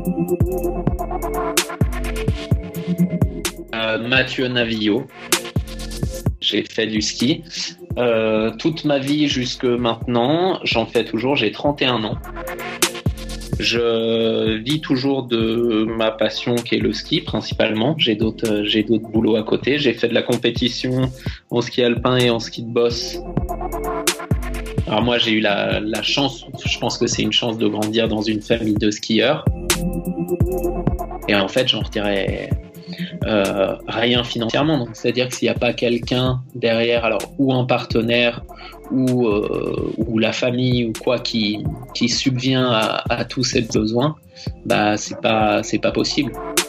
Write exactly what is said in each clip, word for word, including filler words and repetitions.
Euh, Mathieu Navillot. J'ai fait du ski euh, toute ma vie jusque maintenant. J'en fais toujours. J'ai trente et un ans. Je vis toujours de ma passion qui est le ski principalement. J'ai d'autres, j'ai d'autres boulots à côté. J'ai fait de la compétition en ski alpin et en ski de boss. Alors moi j'ai eu la, la chance, je pense que c'est une chance de grandir dans une famille de skieurs. Et en fait j'en retirais euh, rien financièrement. Donc c'est-à-dire que s'il n'y a pas quelqu'un derrière, alors ou un partenaire ou, euh, ou la famille ou quoi qui, qui subvient à, à tous ces besoins, bah c'est pas, c'est pas possible.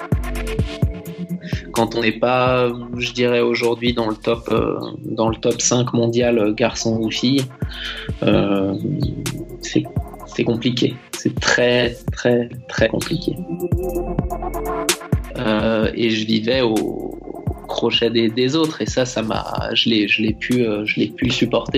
Quand on n'est pas, je dirais aujourd'hui dans le top, euh, dans le top cinq mondial garçon ou fille, euh, c'est, c'est compliqué. C'est très très très compliqué. Euh, et je vivais au crochet des, des autres et ça, ça m'a, je l'ai, je l'ai pu, euh, je l'ai pu supporter.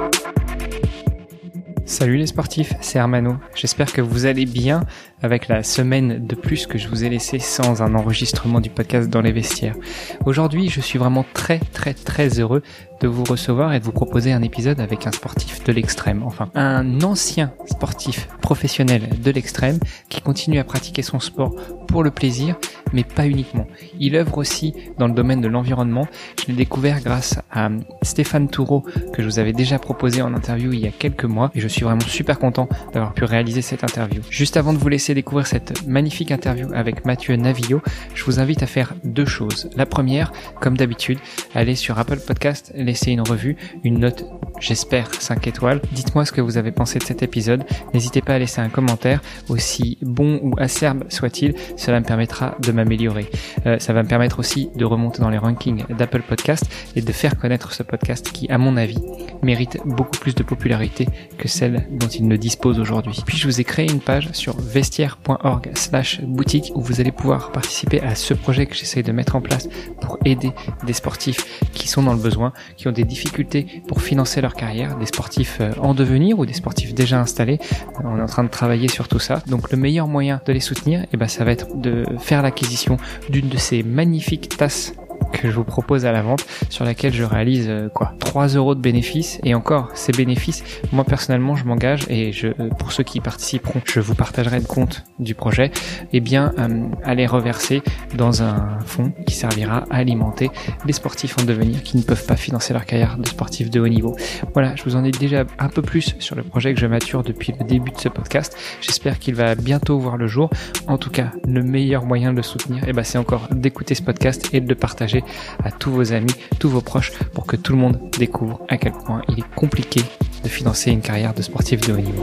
Salut les sportifs, c'est Armano. J'espère que vous allez bien avec la semaine de plus que je vous ai laissé sans un enregistrement du podcast dans les vestiaires. Aujourd'hui, je suis vraiment très très très heureux de vous recevoir et de vous proposer un épisode avec un sportif de l'extrême. Enfin, un ancien sportif professionnel de l'extrême qui continue à pratiquer son sport pour le plaisir, mais pas uniquement. Il œuvre aussi dans le domaine de l'environnement. Je l'ai découvert grâce à Stéphane Toureau, que je vous avais déjà proposé en interview il y a quelques mois, et je suis vraiment super content d'avoir pu réaliser cette interview. Juste avant de vous laisser découvrir cette magnifique interview avec Mathieu Navillot, je vous invite à faire deux choses. La première, comme d'habitude, allez sur Apple Podcast, laissez une revue, une note, j'espère cinq étoiles. Dites-moi ce que vous avez pensé de cet épisode. N'hésitez pas à laisser un commentaire, aussi bon ou acerbe soit-il, cela me permettra de m'améliorer. Euh, ça va me permettre aussi de remonter dans les rankings d'Apple Podcast et de faire connaître ce podcast qui, à mon avis, mérite beaucoup plus de popularité que celle dont il ne dispose aujourd'hui. Puis je vous ai créé une page sur vestiaire.org slash boutique où vous allez pouvoir participer à ce projet que j'essaie de mettre en place pour aider des sportifs qui sont dans le besoin, qui ont des difficultés pour financer leur carrière, des sportifs en devenir ou des sportifs déjà installés. On est en train de travailler sur tout ça. Donc le meilleur moyen de les soutenir, eh ben, ça va être de faire l'acquisition d'une de ces magnifiques tasses que je vous propose à la vente, sur laquelle je réalise euh, quoi trois euros de bénéfices. Et encore, ces bénéfices, moi personnellement je m'engage, et je, pour ceux qui participeront, je vous partagerai le compte du projet, et bien euh, à les reverser dans un fonds qui servira à alimenter les sportifs en devenir qui ne peuvent pas financer leur carrière de sportif de haut niveau. Voilà, je vous en ai déjà un peu plus sur le projet que je mature depuis le début de ce podcast. J'espère qu'il va bientôt voir le jour. En tout cas, le meilleur moyen de le soutenir, et ben, c'est encore d'écouter ce podcast et de le partager à tous vos amis, tous vos proches, pour que tout le monde découvre à quel point il est compliqué de financer une carrière de sportif de haut niveau.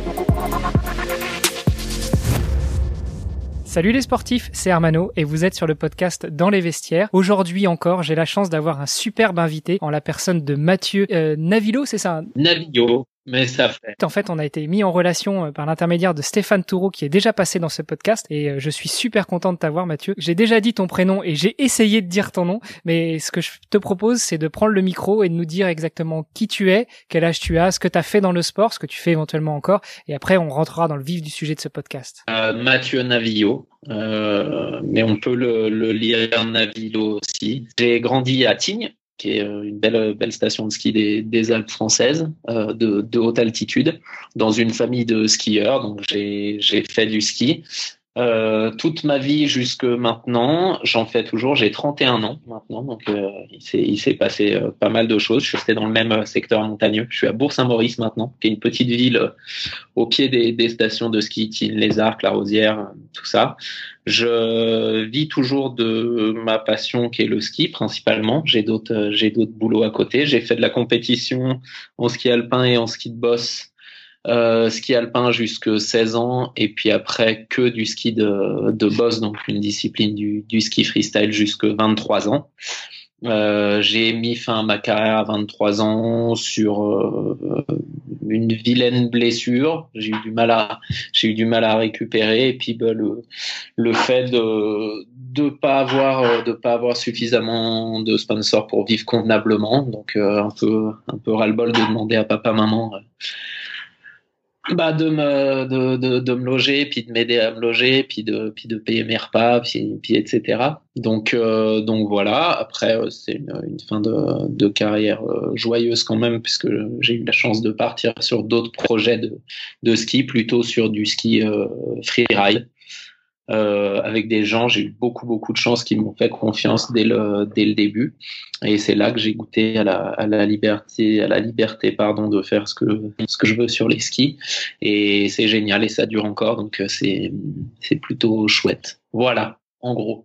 Salut les sportifs, c'est Armano et vous êtes sur le podcast Dans les vestiaires. Aujourd'hui encore, j'ai la chance d'avoir un superbe invité en la personne de Mathieu euh, Navillot, c'est ça? Navillot. Mais ça fait. En fait, on a été mis en relation par l'intermédiaire de Stéphane Toureau qui est déjà passé dans ce podcast et je suis super content de t'avoir, Mathieu. J'ai déjà dit ton prénom et j'ai essayé de dire ton nom, mais ce que je te propose, c'est de prendre le micro et de nous dire exactement qui tu es, quel âge tu as, ce que tu as fait dans le sport, ce que tu fais éventuellement encore, et après on rentrera dans le vif du sujet de ce podcast. Euh, Mathieu Navillot, euh, mais on peut le, le lire Navillot aussi. J'ai grandi à Tignes, qui est une belle, belle station de ski des, des Alpes françaises, euh, de, de haute altitude, dans une famille de skieurs. Donc j'ai, j'ai fait du ski euh, toute ma vie jusque maintenant. J'en fais toujours. J'ai trente et un ans maintenant, donc euh, il s'est, il s'est passé euh, pas mal de choses. Je suis resté dans le même secteur montagneux. Je suis à Bourg-Saint-Maurice maintenant, qui est une petite ville euh, au pied des, des stations de ski, Tignes, Les Arcs, La Rosière, euh, tout ça. Je vis toujours de ma passion qui est le ski principalement. J'ai d'autres, j'ai d'autres boulots à côté. J'ai fait de la compétition en ski alpin et en ski de boss. Euh, ski alpin jusque seize ans et puis après que du ski de, de boss, donc une discipline du, du ski freestyle jusque vingt-trois ans. Euh, j'ai mis fin à ma carrière à vingt-trois ans sur euh, une vilaine blessure. J'ai eu du mal à, j'ai eu du mal à récupérer et puis bah, le, le fait de de pas avoir de pas avoir suffisamment de sponsors pour vivre convenablement, donc euh, un peu un peu ras-le-bol de demander à papa maman. Euh, Bah de me de, de, de me loger, puis de m'aider à me loger, puis de puis de payer mes repas, puis puis et cetera. Donc euh, donc voilà. Après euh, c'est une, une fin de de carrière euh, joyeuse quand même, puisque j'ai eu la chance de partir sur d'autres projets de de ski, plutôt sur du ski euh, freeride. Euh, avec des gens, j'ai eu beaucoup beaucoup de chance qui m'ont fait confiance dès le dès le début, et c'est là que j'ai goûté à la à la liberté à la liberté pardon de faire ce que ce que je veux sur les skis, et c'est génial et ça dure encore, donc c'est c'est plutôt chouette. Voilà, en gros.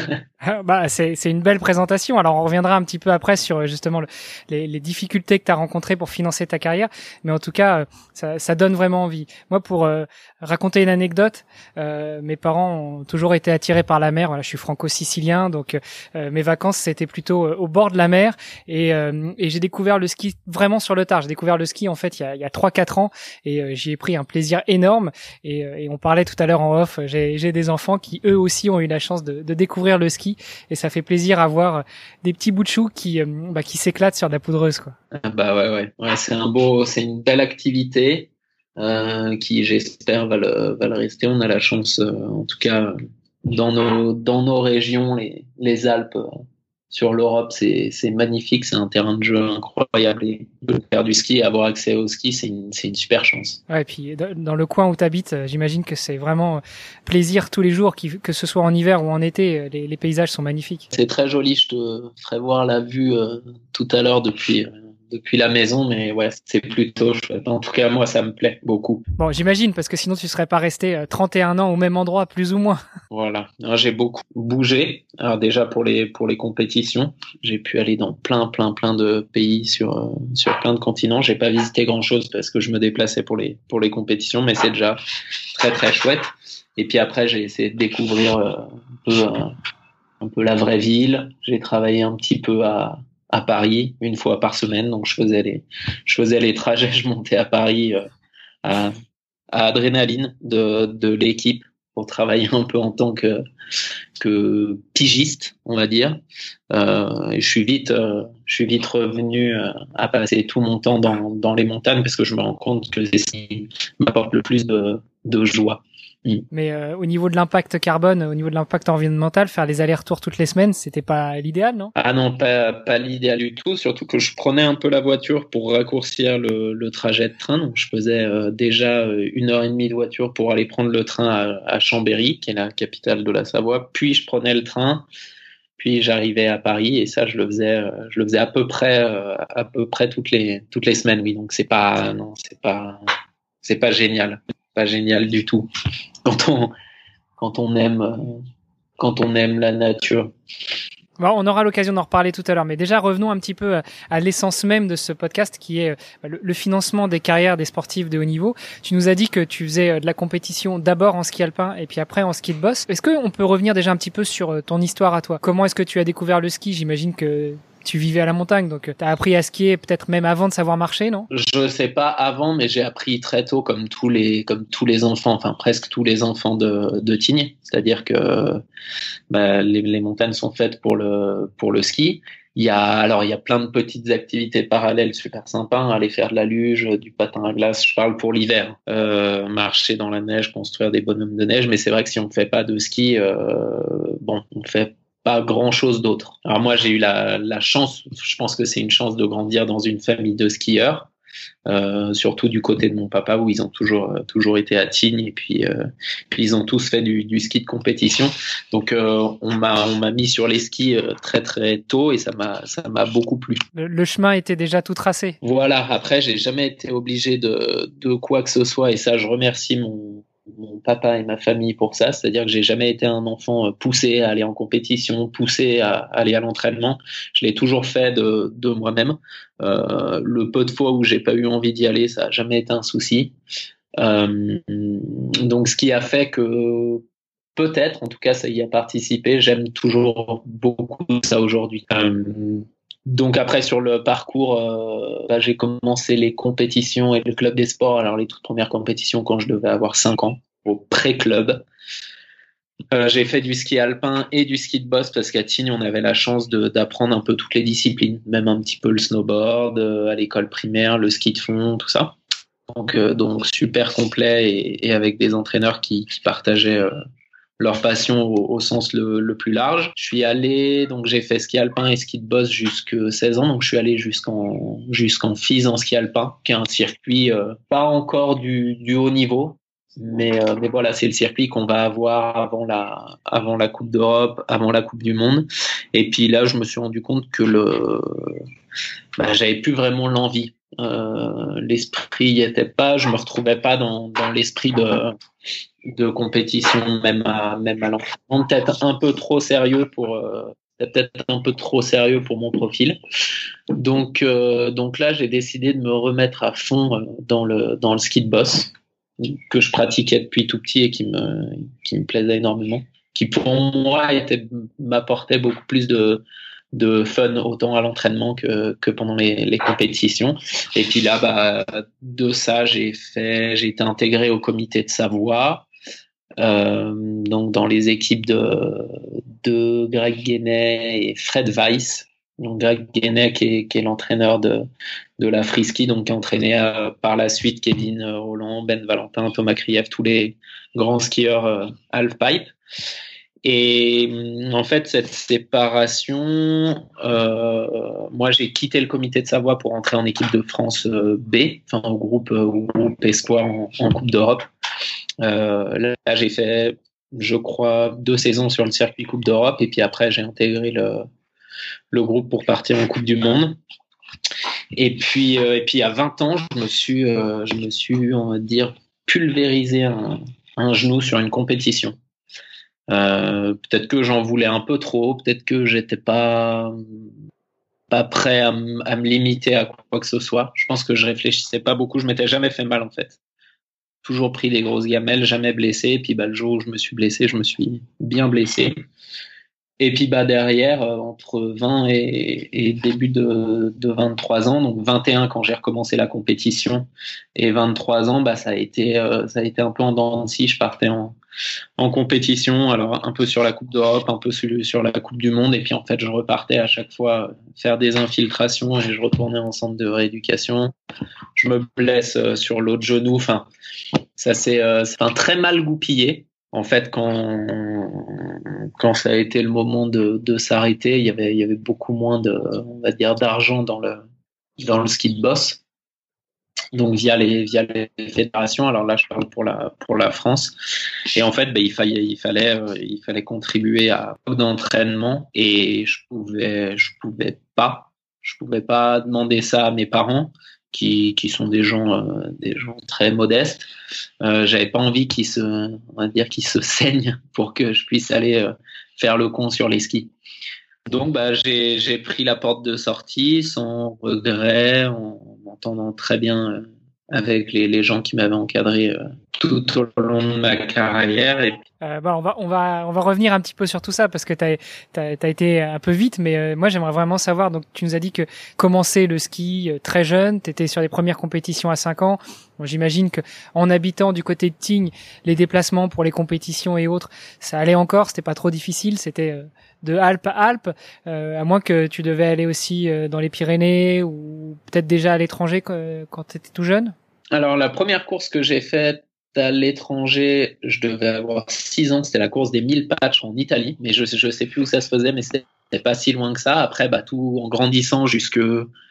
Bah, c'est, c'est une belle présentation. Alors, on reviendra un petit peu après sur justement le, les, les difficultés que tu as rencontrées pour financer ta carrière. Mais en tout cas, ça, ça donne vraiment envie. Moi, pour euh, raconter une anecdote, euh, mes parents ont toujours été attirés par la mer. Voilà, je suis franco-sicilien, donc euh, mes vacances, c'était plutôt au bord de la mer. Et, euh, et j'ai découvert le ski vraiment sur le tard. J'ai découvert le ski, en fait, il y a, il y a trois quatre ans. Et euh, j'y ai pris un plaisir énorme. Et, et on parlait tout à l'heure en off, j'ai, j'ai des enfants qui, eux aussi, ont eu la chance de, de découvrir le ski. Et ça fait plaisir à voir des petits bouts de chou qui, bah, qui s'éclatent sur de la poudreuse, quoi. Bah ouais, ouais, ouais, c'est un beau, c'est une belle activité euh, qui, j'espère, va le, va le rester. On a la chance, euh, en tout cas, dans nos, dans nos régions, les, les Alpes, euh, sur l'Europe, c'est, c'est magnifique, c'est un terrain de jeu incroyable. Et de faire du ski et avoir accès au ski, c'est une, c'est une super chance. Ouais, et puis dans le coin où tu habites, j'imagine que c'est vraiment plaisir tous les jours, que ce soit en hiver ou en été, les, les paysages sont magnifiques. C'est très joli, je te ferai voir la vue euh, tout à l'heure depuis... Euh, depuis la maison, mais ouais, c'est plutôt chouette. En tout cas, moi, ça me plaît beaucoup. Bon, j'imagine, parce que sinon, tu serais pas resté trente et un ans au même endroit, plus ou moins. Voilà. Alors, j'ai beaucoup bougé. Alors, déjà, pour les, pour les compétitions, j'ai pu aller dans plein, plein, plein de pays sur, euh, sur plein de continents. J'ai pas visité grand chose parce que je me déplaçais pour les, pour les compétitions, mais c'est déjà très, très chouette. Et puis après, j'ai essayé de découvrir euh, un peu, euh, un peu la vraie ville. J'ai travaillé un petit peu à, à Paris une fois par semaine, donc je faisais les je faisais les trajets, je montais à Paris euh, à, à Adrénaline de de l'équipe pour travailler un peu en tant que que pigiste, on va dire. Euh, et je suis vite euh, je suis vite revenu euh, à passer tout mon temps dans dans les montagnes, parce que je me rends compte que c'est ce qui m'apporte le plus de de joie. Mmh. Mais euh, au niveau de l'impact carbone, au niveau de l'impact environnemental, faire les allers-retours toutes les semaines, c'était pas l'idéal, non? Ah non, pas, pas l'idéal du tout, surtout que je prenais un peu la voiture pour raccourcir le, le trajet de train. Donc je faisais euh, déjà une heure et demie de voiture pour aller prendre le train à, à Chambéry, qui est la capitale de la Savoie. Puis je prenais le train, puis j'arrivais à Paris, et ça je le faisais, je le faisais à peu près, à peu près toutes les toutes les semaines. Oui, donc c'est pas, non, c'est pas, c'est pas génial, pas génial du tout. Quand on quand on aime quand on aime la nature. Bon, on aura l'occasion d'en reparler tout à l'heure, mais déjà revenons un petit peu à, à l'essence même de ce podcast, qui est bah, le, le financement des carrières des sportifs de haut niveau. Tu nous as dit que tu faisais de la compétition d'abord en ski alpin et puis après en ski de boss. Est-ce qu'on peut revenir déjà un petit peu sur ton histoire à toi? Comment est-ce que tu as découvert le ski? J'imagine que tu vivais à la montagne, donc tu as appris à skier peut-être même avant de savoir marcher, non? Je sais pas avant, mais j'ai appris très tôt, comme tous les comme tous les enfants, enfin presque tous les enfants de de Tignes. C'est-à-dire que bah, les, les montagnes sont faites pour le pour le ski. Il y a alors il y a plein de petites activités parallèles super sympas, hein, aller faire de la luge, du patin à glace. Je parle pour l'hiver, euh, marcher dans la neige, construire des bonhommes de neige. Mais c'est vrai que si on ne fait pas de ski, euh, bon, on fait pas grand chose d'autre. Alors moi, j'ai eu la, la chance, je pense que c'est une chance de grandir dans une famille de skieurs, euh, surtout du côté de mon papa, où ils ont toujours toujours été à Tignes, et puis, euh, puis ils ont tous fait du, du ski de compétition. Donc euh, on m'a on m'a mis sur les skis très très tôt, et ça m'a ça m'a beaucoup plu. Le, le chemin était déjà tout tracé. Voilà. Après, j'ai jamais été obligé de de quoi que ce soit, et ça, je remercie mon mon papa et ma famille pour ça. C'est-à-dire que j'ai jamais été un enfant poussé à aller en compétition, poussé à aller à l'entraînement. Je l'ai toujours fait de, de moi-même. Euh, le peu de fois où j'ai pas eu envie d'y aller, ça a jamais été un souci. Euh, donc, ce qui a fait que peut-être, en tout cas, ça y a participé. J'aime toujours beaucoup ça aujourd'hui. Euh, Donc après, sur le parcours, euh, bah, j'ai commencé les compétitions et le club des sports. Alors les toutes premières compétitions quand je devais avoir cinq ans, au pré-club. Euh, j'ai fait du ski alpin et du ski de boss, parce qu'à Tignes, on avait la chance de, d'apprendre un peu toutes les disciplines, même un petit peu le snowboard, euh, à l'école primaire, le ski de fond, tout ça. donc, euh, donc super complet et, et avec des entraîneurs qui, qui partageaient euh, leur passion au, au sens le, le plus large. Je suis allé, donc j'ai fait ski alpin et ski de boss jusqu'à seize ans, donc je suis allé jusqu'en jusqu'en F I S en ski alpin, qui est un circuit euh, pas encore du, du haut niveau, mais euh, mais voilà, c'est le circuit qu'on va avoir avant la avant la Coupe d'Europe, avant la Coupe du Monde. Et puis là, je me suis rendu compte que le bah, j'avais plus vraiment l'envie. Euh, l'esprit y était pas, je me retrouvais pas dans dans l'esprit de de compétition, même à même à l'entraînement, peut-être un peu trop sérieux pour euh, peut-être un peu trop sérieux pour mon profil. Donc euh, donc là, j'ai décidé de me remettre à fond euh, dans le dans le ski de boss que je pratiquais depuis tout petit et qui me qui me plaisait énormément, qui pour moi était m'apportait beaucoup plus de de fun autant à l'entraînement que que pendant les les compétitions. Et puis là, bah de ça, j'ai fait j'ai été intégré au comité de Savoie, euh, donc dans les équipes de de Greg Guénet et Fred Weiss. Donc Greg Guénet qui est qui est l'entraîneur de de la Freeski, donc qui a entraîné euh, par la suite Kevin Holland, Ben Valentin, Thomas Krief, tous les grands skieurs euh, halfpipe. Et en fait, cette séparation, euh, moi, j'ai quitté le comité de Savoie pour entrer en équipe de France euh, B, enfin au groupe, euh, au groupe Espoir en, en Coupe d'Europe. Euh, là, là, j'ai fait, je crois, deux saisons sur le circuit Coupe d'Europe, et puis après, j'ai intégré le, le groupe pour partir en Coupe du Monde. Et puis, euh, et puis à vingt ans, je me suis, euh, je me suis, on va dire, pulvérisé un, un genou sur une compétition. Euh, peut-être que j'en voulais un peu trop, peut-être que j'étais pas pas prêt à, m- à me limiter à quoi que ce soit. Je pense que je réfléchissais pas beaucoup, je m'étais jamais fait mal en fait. Toujours pris des grosses gamelles, jamais blessé. Et puis bah le jour où je me suis blessé, je me suis bien blessé. Et puis bah derrière, euh, entre vingt et, et début de, de vingt-trois ans, donc vingt et un quand j'ai recommencé la compétition, et vingt-trois ans, bah ça a été euh, ça a été un peu en dents de scie. Je partais en en compétition, alors un peu sur la Coupe d'Europe, un peu sur, sur la Coupe du Monde, et puis en fait je repartais à chaque fois faire des infiltrations et je retournais en centre de rééducation. Je me blesse euh, sur l'autre genou, enfin ça s'est euh, c'est un très mal goupillé. En fait, quand quand ça a été le moment de, de s'arrêter, il y avait il y avait beaucoup moins de, on va dire, d'argent dans le dans le ski de boss. Donc via les via les fédérations. Alors là, je parle pour la pour la France. Et en fait, ben, il fallait il fallait euh, il fallait contribuer à d'entraînement et je pouvais je pouvais pas je pouvais pas demander ça à mes parents qui qui sont des gens euh, des gens très modestes. Euh, j'avais pas envie qu'ils se on va dire qu'ils se saignent pour que je puisse aller euh, faire le con sur les skis. Donc, bah, j'ai, j'ai pris la porte de sortie sans regret, en m'entendant très bien euh, avec les, les gens qui m'avaient encadré euh, tout au long de ma carrière. Et Euh, bah, on va, on va, on va revenir un petit peu sur tout ça parce que t'as, t'as, t'as été un peu vite, mais euh, moi j'aimerais vraiment savoir. Donc, tu nous as dit que commencer le ski euh, très jeune, t'étais sur les premières compétitions à cinq ans. Bon, j'imagine que en habitant du côté de Tignes, les déplacements pour les compétitions et autres, ça allait encore, c'était pas trop difficile, c'était euh, de Alpes à Alpes, euh, à moins que tu devais aller aussi euh, dans les Pyrénées ou peut-être déjà à l'étranger quand, quand t'étais tout jeune. alors, la première course que j'ai faite à l'étranger, je devais avoir six ans, c'était la course des mille patchs en Italie, mais je je sais plus où ça se faisait, mais c'était pas si loin que ça. Après, bah, tout en grandissant jusque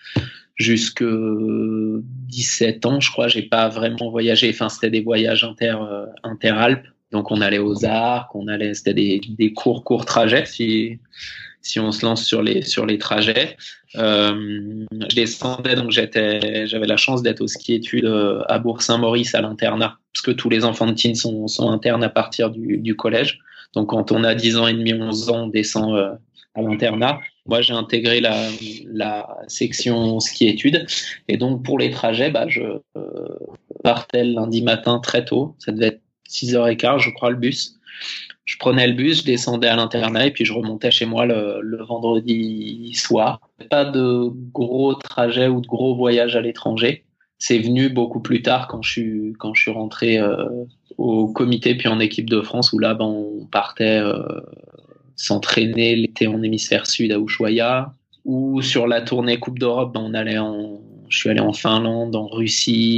jusque dix-sept ans, je crois, j'ai pas vraiment voyagé. Enfin, c'était des voyages inter euh, inter-Alpes. Donc, on allait aux Arcs, on allait, c'était des des courts courts trajets si si on se lance sur les sur les trajets. Euh, je descendais, donc j'étais, j'avais la chance d'être au ski études à Bourg-Saint-Maurice à l'internat, parce que tous les enfants de Tignes sont, sont internes à partir du, du collège. Donc quand on a dix ans et demi, onze ans, on descend euh, à l'internat. Moi, j'ai intégré la, la section ski études, et donc pour les trajets, bah, je euh, partais le lundi matin très tôt. Ça devait être six heures quinze, je crois, le bus. Je prenais le bus, je descendais à l'internat et puis je remontais chez moi le, le vendredi soir. Pas de gros trajets ou de gros voyages à l'étranger. C'est venu beaucoup plus tard quand je suis quand je suis rentré euh, au comité puis en équipe de France où là ben, on partait euh, s'entraîner l'été en hémisphère sud à Ushuaïa ou sur la tournée Coupe d'Europe ben, on allait en je suis allé en Finlande, en Russie,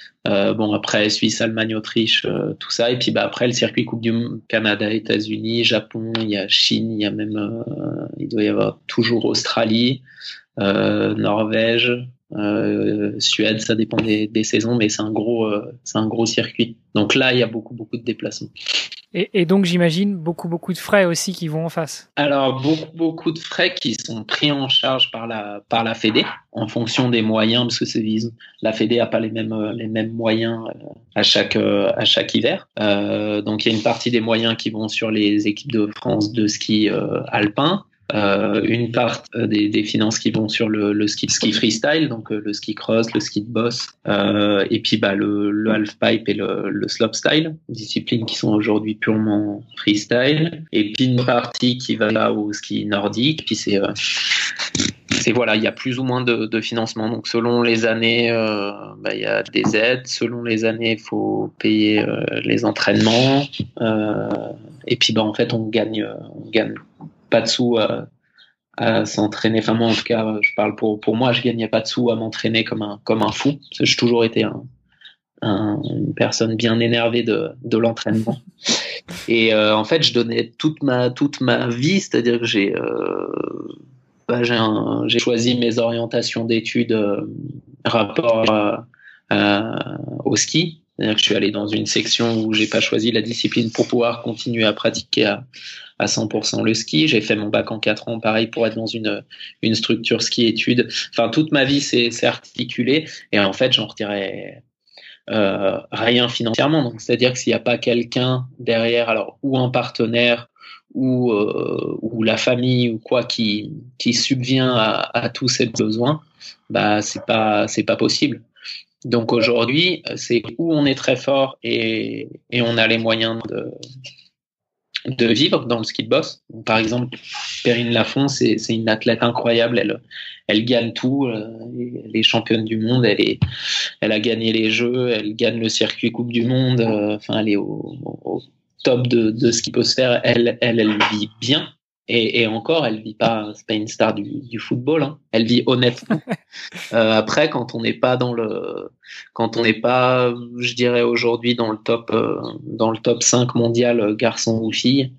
Euh, bon, après, Suisse, Allemagne, Autriche, euh, tout ça. Et puis, bah, après, le circuit Coupe du Canada, États-Unis, Japon, il y a Chine, il y a même, euh, il doit y avoir toujours Australie, euh, Norvège, euh, Suède, ça dépend des, des saisons, mais c'est un gros, euh, c'est un gros circuit. Donc là, il y a beaucoup, beaucoup de déplacements. Et, et donc, j'imagine beaucoup, beaucoup de frais aussi qui vont en face. Alors, beaucoup, beaucoup de frais qui sont pris en charge par la, par la Fédé, en fonction des moyens, parce que c'est, la Fédé n'a pas les mêmes, les mêmes moyens à chaque, à chaque hiver. Euh, donc, il y a une partie des moyens qui vont sur les équipes de France de ski euh, alpin. Euh, une part des, des finances qui vont sur le, le ski, ski freestyle, donc euh, le ski cross, le ski de boss, euh, et puis bah, le, le halfpipe et le, le slopestyle, disciplines qui sont aujourd'hui purement freestyle, et puis une partie qui va là au ski nordique, puis c'est, euh, c'est voilà, il y a plus ou moins de, de financement, donc selon les années, euh, bah, il y a des aides, selon les années, il faut payer euh, les entraînements, euh, et puis bah, en fait on gagne, on gagne pas de sous à, à s'entraîner. Enfin, moi, en tout cas, je parle pour, pour moi, je gagnais pas de sous à m'entraîner comme un, comme un fou. Parce que j'ai toujours été un, un, une personne bien énervée de, de l'entraînement. Et euh, en fait, je donnais toute ma, toute ma vie, c'est-à-dire que j'ai, euh, bah, j'ai, un, j'ai choisi mes orientations d'études euh, rapport à, à, au ski. C'est-à-dire que je suis allé dans une section où j'ai pas choisi la discipline pour pouvoir continuer à pratiquer à, à cent pour cent le ski. J'ai fait mon bac en quatre ans, pareil, pour être dans une, une structure ski-études. Enfin, toute ma vie s'est, s'est articulée. Et en fait, j'en retirais euh, rien financièrement. Donc, c'est-à-dire que s'il n'y a pas quelqu'un derrière, alors, ou un partenaire, ou, euh, ou la famille, ou quoi, qui, qui subvient à, à tous ces besoins, bah, c'est pas, c'est pas possible. Donc aujourd'hui, c'est où on est très fort et, et on a les moyens de, de vivre dans le ski de boss. Donc, par exemple, Perrine Lafont, c'est, c'est une athlète incroyable. Elle, elle gagne tout. Elle est championne du monde. Elle, est, elle a gagné les Jeux. Elle gagne le circuit Coupe du Monde. Enfin, elle est au, au top de, de ce qui peut se faire. Elle, elle, elle vit bien. Et, et encore, elle vit pas, c'est pas une star du, du football, hein. Elle vit honnêtement. euh, après, quand on n'est pas dans le, quand on n'est pas, je dirais aujourd'hui dans le top, euh, dans le top cinq mondial, garçon ou fille,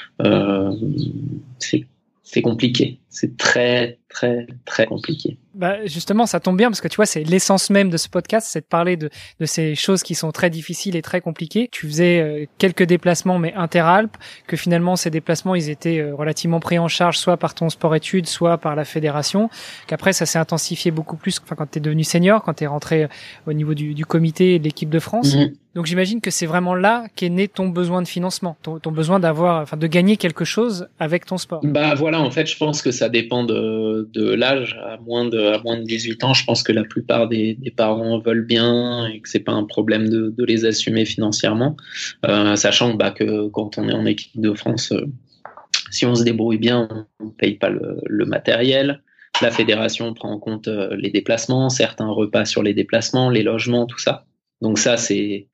euh, c'est, c'est compliqué. C'est très, très, très compliqué. Bah justement, ça tombe bien parce que tu vois, c'est l'essence même de ce podcast, c'est de parler de, de ces choses qui sont très difficiles et très compliquées. Tu faisais euh, quelques déplacements, mais interalpes, que finalement ces déplacements, ils étaient euh, relativement pris en charge, soit par ton sport-études, soit par la fédération. Qu'après, ça s'est intensifié beaucoup plus. Enfin, quand t'es devenu senior, quand t'es rentré euh, au niveau du, du comité et de l'équipe de France. Mmh. Donc j'imagine que c'est vraiment là qu'est né ton besoin de financement, ton, ton besoin d'avoir, enfin, de gagner quelque chose avec ton sport. Bah voilà, en fait, je pense que ça dépend de, de l'âge. À moins de, à moins de dix-huit ans, je pense que la plupart des, des parents veulent bien et que c'est pas un problème de, de les assumer financièrement, euh, sachant bah, que quand on est en équipe de France, euh, si on se débrouille bien, on ne paye pas le, le matériel. La fédération prend en compte euh, les déplacements, certains repas sur les déplacements, les logements, tout ça. Donc ça, c'est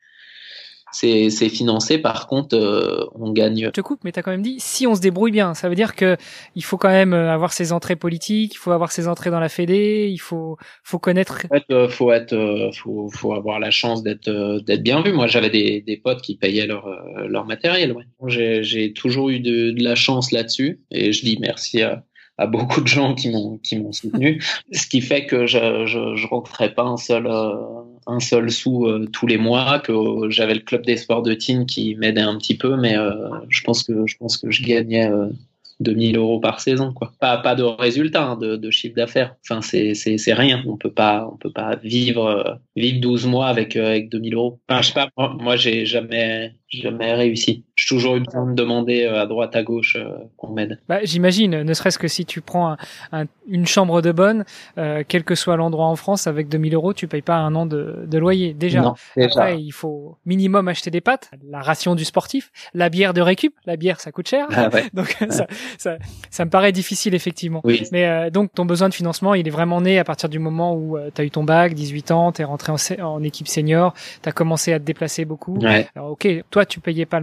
C'est, c'est financé. Par contre, euh, on gagne. Je te coupe, mais tu as quand même dit si on se débrouille bien. Ça veut dire que il faut quand même avoir ses entrées politiques, il faut avoir ses entrées dans la Fédé, il faut, faut connaître. En fait, euh, faut être, euh, faut, faut avoir la chance d'être, euh, d'être bien vu. Moi, j'avais des, des potes qui payaient leur, euh, leur matériel. Ouais. J'ai, j'ai toujours eu de, de la chance là-dessus, et je dis merci à. à beaucoup de gens qui m'ont qui m'ont soutenu, ce qui fait que je je, je rentrais pas un seul euh, un seul sou euh, tous les mois, que euh, j'avais le club des sports de Tignes qui m'aidait un petit peu, mais euh, je pense que je pense que je gagnais euh, deux mille euros par saison, quoi. Pas pas de résultat, hein, de, de chiffre d'affaires. Enfin c'est c'est c'est rien. On peut pas on peut pas vivre euh, vivre douze mois avec euh, avec deux mille euros. Enfin je sais pas. Moi, moi j'ai jamais jamais réussi. J'ai toujours eu besoin de demander à droite à gauche euh, qu'on m'aide. Bah, j'imagine, ne serait-ce que si tu prends un, un, une chambre de bonne, euh, quel que soit l'endroit en France, avec deux mille euros, tu payes pas un an de, de loyer. Déjà. Non, déjà. Après, il faut minimum acheter des pâtes, la ration du sportif, la bière de récup. La bière, ça coûte cher. Ah ouais. Donc, ça, ça, ça me paraît difficile, effectivement. Oui. Mais euh, donc, ton besoin de financement, il est vraiment né à partir du moment où euh, tu as eu ton bac, dix-huit ans, tu es rentré en, en équipe senior, tu as commencé à te déplacer beaucoup. Ouais. Alors, ok, toi, tu payais pas le matériel,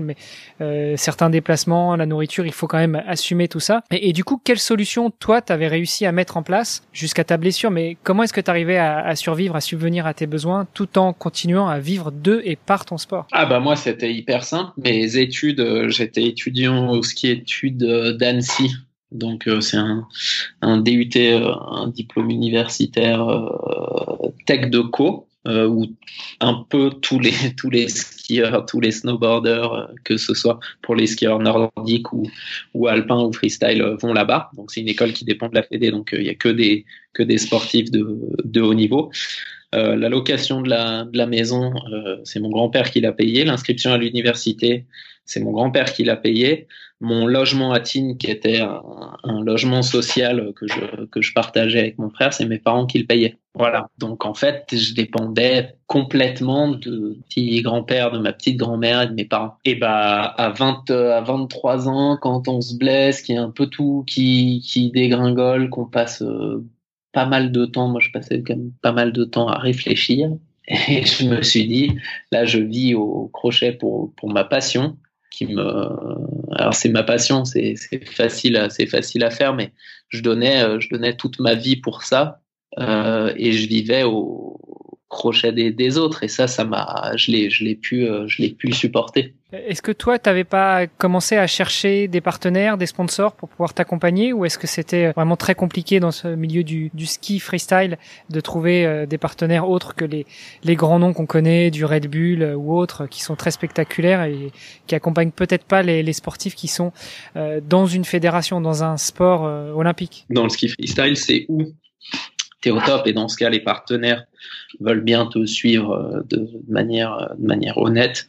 mais euh, certains déplacements, la nourriture, il faut quand même assumer tout ça. Et, et du coup, quelle solution, toi, t'avais réussi à mettre en place jusqu'à ta blessure? Mais comment est-ce que t'arrivais à, à survivre, à subvenir à tes besoins, tout en continuant à vivre de et par ton sport? Ah bah moi, c'était hyper simple. Mes études, euh, j'étais étudiant au ski études euh, d'Annecy. Donc euh, c'est un, un D U T, euh, un diplôme universitaire euh, tech de co, euh, où un peu tous les tous les skieurs, tous les snowboarders, euh, que ce soit pour les skieurs nordiques ou ou alpins ou freestyle, euh, vont là-bas. Donc c'est une école qui dépend de la Fédé, donc il euh, y a que des que des sportifs de de haut niveau. Euh, la location de la de la maison, euh, c'est mon grand-père qui l'a payé. L'inscription à l'université, c'est mon grand-père qui l'a payé. Mon logement à Tignes, qui était un, un logement social que je que je partageais avec mon frère, c'est mes parents qui le payaient. Voilà. Donc en fait, je dépendais complètement de petit grand-père, de ma petite grand-mère et de mes parents. Et bah à vingt à vingt-trois ans, quand on se blesse, qu'il y a un peu tout qui qui dégringole, qu'on passe euh, pas mal de temps, moi je passais quand même pas mal de temps à réfléchir. Et je me suis dit, là je vis au crochet pour pour ma passion. Qui me, alors c'est ma passion, c'est c'est facile, à, c'est facile à faire, mais je donnais, je donnais toute ma vie pour ça, euh, et je vivais au crochet des, des autres, et ça, ça m'a, je l'ai, je l'ai pu, je l'ai pu supporter. Est-ce que toi, t'avais pas commencé à chercher des partenaires, des sponsors pour pouvoir t'accompagner, ou est-ce que c'était vraiment très compliqué dans ce milieu du, du ski freestyle de trouver euh, des partenaires autres que les, les grands noms qu'on connaît, du Red Bull euh, ou autres, qui sont très spectaculaires et qui accompagnent peut-être pas les, les sportifs qui sont euh, dans une fédération, dans un sport euh, olympique? Dans le ski freestyle, c'est où t'es au top, et dans ce cas, les partenaires veulent bien te suivre de manière, de manière honnête,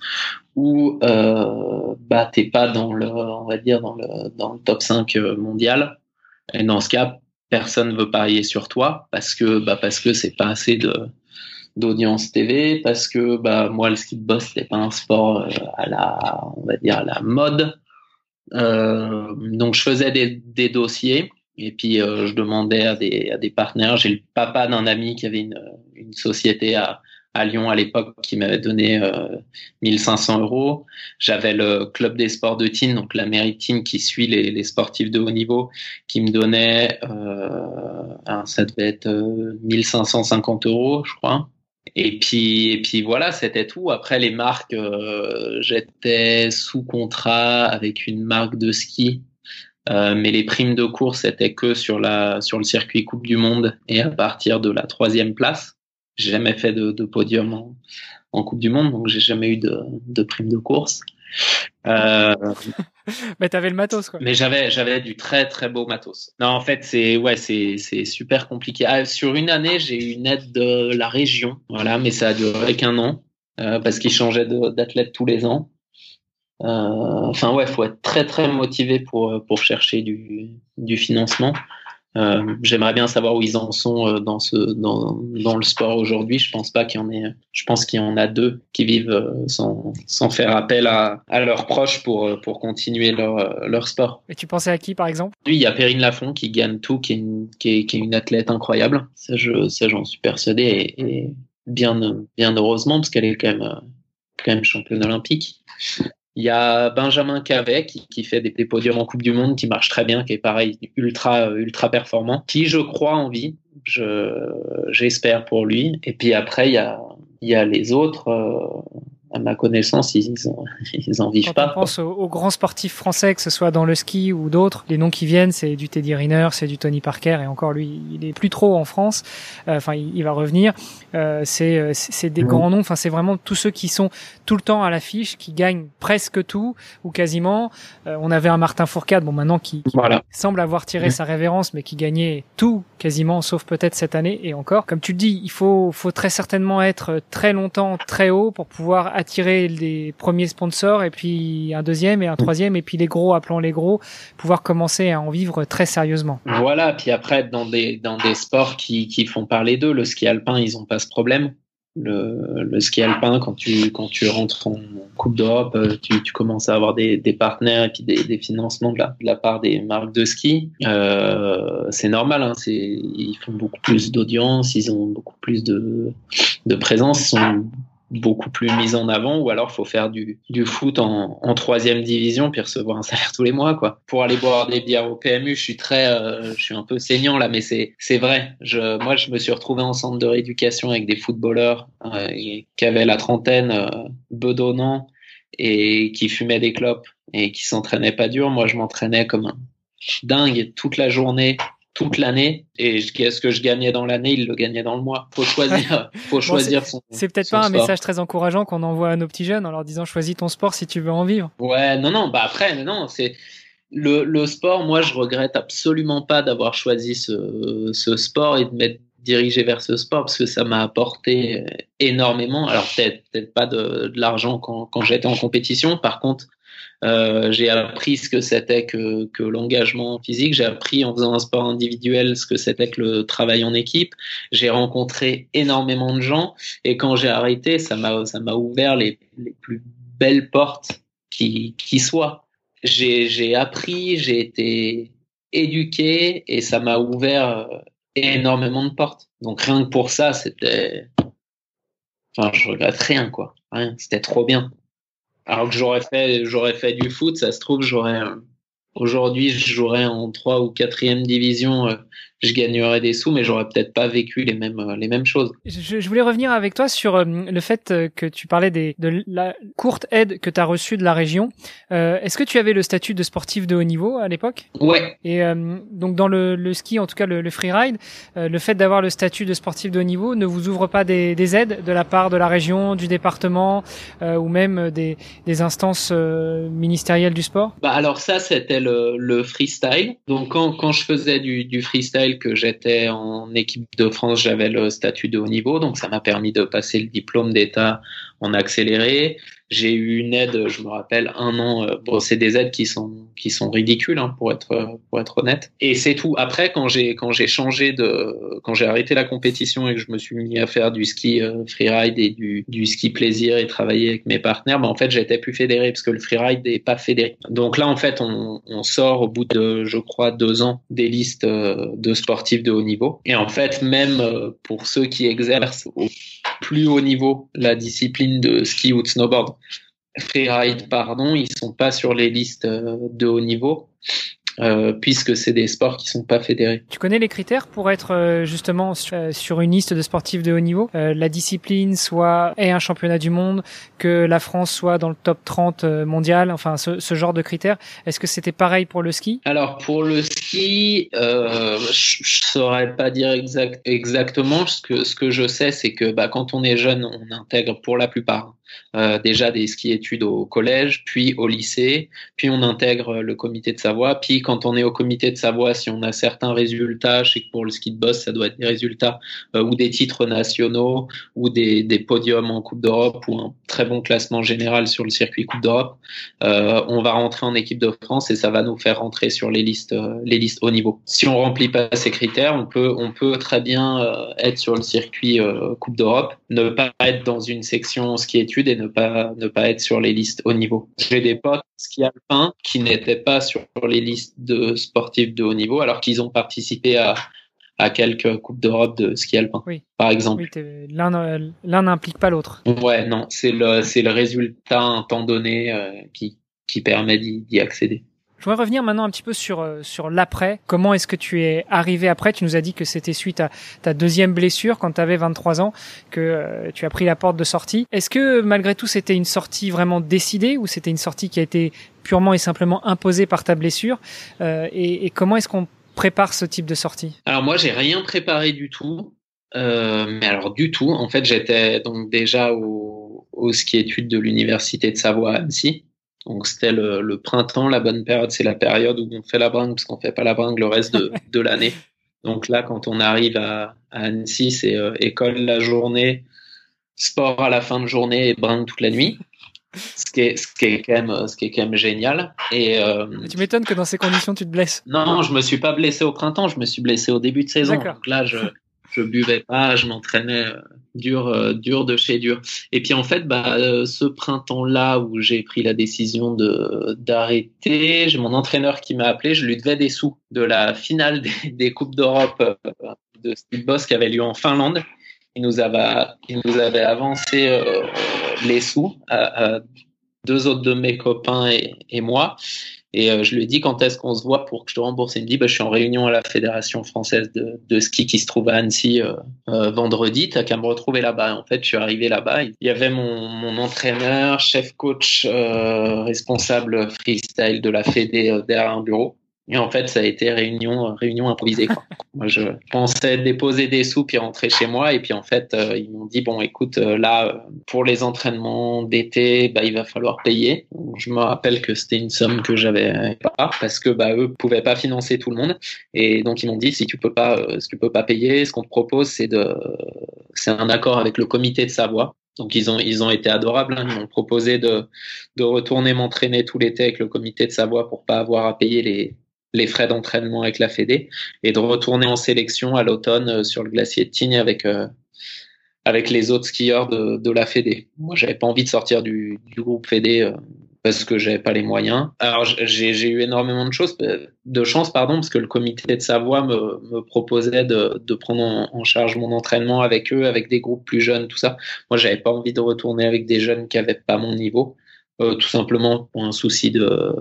ou euh, bah t'es pas dans le, on va dire dans le dans le top cinq mondial. Et dans ce cas, personne veut parier sur toi parce que bah parce que c'est pas assez de d'audience T V, parce que bah moi le ski de boss c'est pas un sport à la, on va dire à la mode. Euh, donc je faisais des des dossiers. Et puis euh, je demandais à des à des partenaires. J'ai le papa d'un ami qui avait une une société à à Lyon à l'époque qui m'avait donné euh, mille cinq cents euros. J'avais le club des sports de Tignes, donc la mairie de Tignes qui suit les les sportifs de haut niveau, qui me donnait euh, ça devait être euh, mille cinq cent cinquante euros, je crois. Et puis et puis voilà, c'était tout. Après les marques, euh, j'étais sous contrat avec une marque de ski. Euh, mais les primes de course c'était que sur la sur le circuit Coupe du Monde, et à partir de la troisième place. J'ai jamais fait de, de podium en, en Coupe du Monde, donc j'ai jamais eu de, de primes de course. Euh, mais t'avais le matos, quoi. Mais j'avais j'avais du très très beau matos. Non, en fait c'est ouais c'est c'est super compliqué. Ah, sur une année j'ai eu une aide de la région, voilà, mais ça a duré qu'un an euh, parce qu'ils changeaient de, d'athlète tous les ans. Euh, enfin ouais, faut être très très motivé pour pour chercher du du financement. Euh, j'aimerais bien savoir où ils en sont dans ce dans dans le sport aujourd'hui. Je pense pas qu'il y en ait. Je pense qu'il y en a deux qui vivent sans sans faire appel à à leurs proches pour pour continuer leur leur sport. Et tu pensais à qui par exemple? Lui, il y a Perrine Lafont qui gagne tout, qui est une qui est qui est une athlète incroyable. Ça je ça j'en suis persuadé, et, et bien bien heureusement parce qu'elle est quand même quand même championne olympique. Il y a Benjamin Cavet qui, qui fait des, des podiums en Coupe du Monde, qui marche très bien, qui est pareil, ultra, ultra performant, qui, je crois, en vie. Je, j'espère pour lui. Et puis après, il y a, il y a les autres. Euh, à ma connaissance, ils, ils, en, ils en vivent Quand pas. Quand on pense aux, aux grands sportifs français, que ce soit dans le ski ou d'autres, les noms qui viennent, c'est du Teddy Riner, c'est du Tony Parker, et encore lui, il est plus trop en France. Enfin, euh, il, il va revenir. Euh, c'est, c'est des mmh. grands noms. Enfin, c'est vraiment tous ceux qui sont tout le temps à l'affiche, qui gagnent presque tout ou quasiment. Euh, on avait un Martin Fourcade, bon maintenant qui, qui voilà. semble avoir tiré mmh. sa révérence, mais qui gagnait tout quasiment, sauf peut-être cette année et encore. Comme tu le dis, il faut, faut très certainement être très longtemps très haut pour pouvoir attirer les premiers sponsors, et puis un deuxième et un troisième, et puis les gros, appelons les gros, pouvoir commencer à en vivre très sérieusement. Voilà, puis après dans des dans des sports qui qui font parler d'eux, le ski alpin, ils ont pas ce problème. Le, le ski alpin, quand tu quand tu rentres en Coupe d'Europe, tu, tu commences à avoir des, des partenaires et puis des, des financements de la, de la part des marques de ski. Euh, c'est normal, hein, c'est, ils font beaucoup plus d'audience, ils ont beaucoup plus de, de présence, ils sont beaucoup plus mise en avant, ou alors faut faire du, du foot en, en troisième division puis recevoir un salaire tous les mois, quoi. Pour aller boire des bières au P M U, je suis très, euh, je suis un peu saignant là, mais c'est, c'est vrai. Je, moi, je me suis retrouvé en centre de rééducation avec des footballeurs euh, qui avaient la trentaine, euh, bedonnants, et qui fumaient des clopes et qui s'entraînaient pas dur. Moi, je m'entraînais comme un dingue toute la journée, toute l'année, et ce que je gagnais dans l'année, il le gagnait dans le mois. Faut choisir, faut bon, choisir c'est, son. C'est peut-être son pas un sport. message très encourageant qu'on envoie à nos petits jeunes en leur disant choisis ton sport si tu veux en vivre. Ouais, non, non, bah après, non, c'est le, le sport. Moi, je regrette absolument pas d'avoir choisi ce, ce sport et de m'être dirigé vers ce sport parce que ça m'a apporté énormément. Alors peut-être, peut-être pas de, de l'argent quand, quand j'étais en compétition. Par contre, Euh, j'ai appris ce que c'était que, que l'engagement physique. J'ai appris en faisant un sport individuel ce que c'était que le travail en équipe. J'ai rencontré énormément de gens et quand j'ai arrêté, ça m'a ça m'a ouvert les, les plus belles portes qui qui soient. J'ai j'ai appris, j'ai été éduqué et ça m'a ouvert énormément de portes. Donc rien que pour ça, c'était, enfin, je regrette rien, quoi. Rien. C'était trop bien. Alors que j'aurais fait, j'aurais fait du foot, ça se trouve, j'aurais, euh, aujourd'hui, je jouerais en trois ou quatrième division, euh, je gagnerais des sous, mais j'aurais peut-être pas vécu les mêmes, euh, les mêmes choses. Je, je voulais revenir avec toi sur euh, le fait euh, que tu parlais des, de la courte aide que tu as reçue de la région. Euh, est-ce que tu avais le statut de sportif de haut niveau à l'époque ? Ouais. Et euh, donc dans le, le ski, en tout cas le, le freeride, euh, le fait d'avoir le statut de sportif de haut niveau ne vous ouvre pas des, des aides de la part de la région, du département euh, ou même des, des instances euh, ministérielles du sport ? Bah alors ça, c'était le, le freestyle. Donc quand, quand je faisais du, du freestyle, que j'étais en équipe de France, j'avais le statut de haut niveau, donc ça m'a permis de passer le diplôme d'État en accéléré. J'ai eu une aide, je me rappelle, un an. Bon, c'est des aides qui sont qui sont ridicules, hein, pour être pour être honnête. Et c'est tout. Après, quand j'ai quand j'ai changé de, quand j'ai arrêté la compétition et que je me suis mis à faire du ski euh, freeride et du du ski plaisir et travailler avec mes partenaires, ben en fait, j'étais plus fédéré parce que le freeride n'est pas fédéré. Donc là, en fait, on on sort au bout de, je crois, deux ans des listes euh, de sportifs de haut niveau. Et en fait, même euh, pour ceux qui exercent au plus haut niveau la discipline de ski ou de snowboard, freeride, pardon, ils sont pas sur les listes de haut niveau, euh, puisque c'est des sports qui sont pas fédérés. Tu connais les critères pour être euh, justement sur, euh, sur une liste de sportifs de haut niveau, euh, la discipline soit ait un championnat du monde, que la France soit dans le top trente euh, mondial, enfin ce, ce genre de critères. Est-ce que c'était pareil pour le ski ? Alors pour le ski, euh, je, je saurais pas dire exact, exactement. Ce que ce que je sais, c'est que bah, quand on est jeune, on intègre pour la plupart Euh, déjà des ski-études au collège, puis au lycée, puis on intègre le comité de Savoie, puis quand on est au comité de Savoie, si on a certains résultats, je sais que pour le ski de boss, ça doit être des résultats euh, ou des titres nationaux, ou des, des podiums en Coupe d'Europe, ou un très bon classement général sur le circuit Coupe d'Europe, euh, on va rentrer en équipe de France et ça va nous faire rentrer sur les listes, euh, les listes haut niveau. Si on remplit pas ces critères, on peut, on peut très bien euh, être sur le circuit euh, Coupe d'Europe, ne pas être dans une section ski-études et ne pas ne pas être sur les listes haut niveau. J'ai des potes ski alpin qui n'étaient pas sur les listes de sportifs de haut niveau alors qu'ils ont participé à à quelques coupes d'Europe de ski alpin, oui. par exemple. Oui, l'un l'un n'implique pas l'autre. Ouais, non, c'est le c'est le résultat à un temps donné euh, qui qui permet d'y, d'y accéder. Je voudrais revenir maintenant un petit peu sur euh, sur l'après. Comment est-ce que tu es arrivé après ? Tu nous as dit que c'était suite à ta deuxième blessure quand tu avais vingt-trois ans que euh, tu as pris la porte de sortie. Est-ce que malgré tout c'était une sortie vraiment décidée ou c'était une sortie qui a été purement et simplement imposée par ta blessure ? euh, et, et comment est-ce qu'on prépare ce type de sortie ? Alors moi j'ai rien préparé du tout. Euh, mais alors du tout. En fait j'étais donc déjà au, au ski études de l'université de Savoie à Annecy. Donc c'était le, le printemps, la bonne période, c'est la période où on fait la bringue parce qu'on fait pas la bringue le reste de, de l'année. Donc là, quand on arrive à, à Annecy, c'est euh, école la journée, sport à la fin de journée et bringue toute la nuit. Ce qui est, ce qui est quand même, ce qui est quand même génial. Et euh, tu m'étonnes que dans ces conditions tu te blesses. Non, je me suis pas blessé au printemps, je me suis blessé au début de saison. D'accord. Donc là, je je buvais pas, je m'entraînais euh, dur, euh, dur de chez dur. Et puis en fait, bah, euh, ce printemps-là où j'ai pris la décision de d'arrêter, j'ai mon entraîneur qui m'a appelé, je lui devais des sous de la finale des, des coupes d'Europe euh, de Speedboss qui avait lieu en Finlande. il nous avait, il nous avait avancé euh, les sous à, à deux autres de mes copains et, et moi. Et euh, je lui ai dit quand est-ce qu'on se voit pour que je te rembourse. Il me dit bah, je suis en réunion à la Fédération française de, de ski qui se trouve à Annecy euh, euh, vendredi. T'as qu'à me retrouver là-bas. Et en fait, je suis arrivé là-bas. Il y avait mon, mon entraîneur, chef coach, euh, responsable freestyle de la Fédé euh, derrière un bureau. Et en fait, ça a été réunion, réunion improvisée, quoi. Moi, je pensais déposer des sous puis rentrer chez moi. Et puis, en fait, euh, ils m'ont dit, bon, écoute, euh, là, pour les entraînements d'été, bah, il va falloir payer. Donc, je me rappelle que c'était une somme que j'avais pas parce que, bah, eux pouvaient pas financer tout le monde. Et donc, ils m'ont dit, si tu peux pas, euh, si tu peux pas payer, ce qu'on te propose, c'est de, c'est un accord avec le comité de Savoie. Donc, ils ont, ils ont été adorables, hein. Ils m'ont proposé de, de retourner m'entraîner tout l'été avec le comité de Savoie pour pas avoir à payer les, les frais d'entraînement avec la Fédé et de retourner en sélection à l'automne euh, sur le glacier de Tignes avec euh, avec les autres skieurs de, de la Fédé. Moi, j'avais pas envie de sortir du, du groupe Fédé euh, parce que j'avais pas les moyens. Alors, j'ai, j'ai eu énormément de choses, de chance, pardon, parce que le comité de Savoie me, me proposait de, de prendre en, en charge mon entraînement avec eux, avec des groupes plus jeunes, tout ça. Moi, j'avais pas envie de retourner avec des jeunes qui avaient pas mon niveau, euh, tout simplement pour un souci de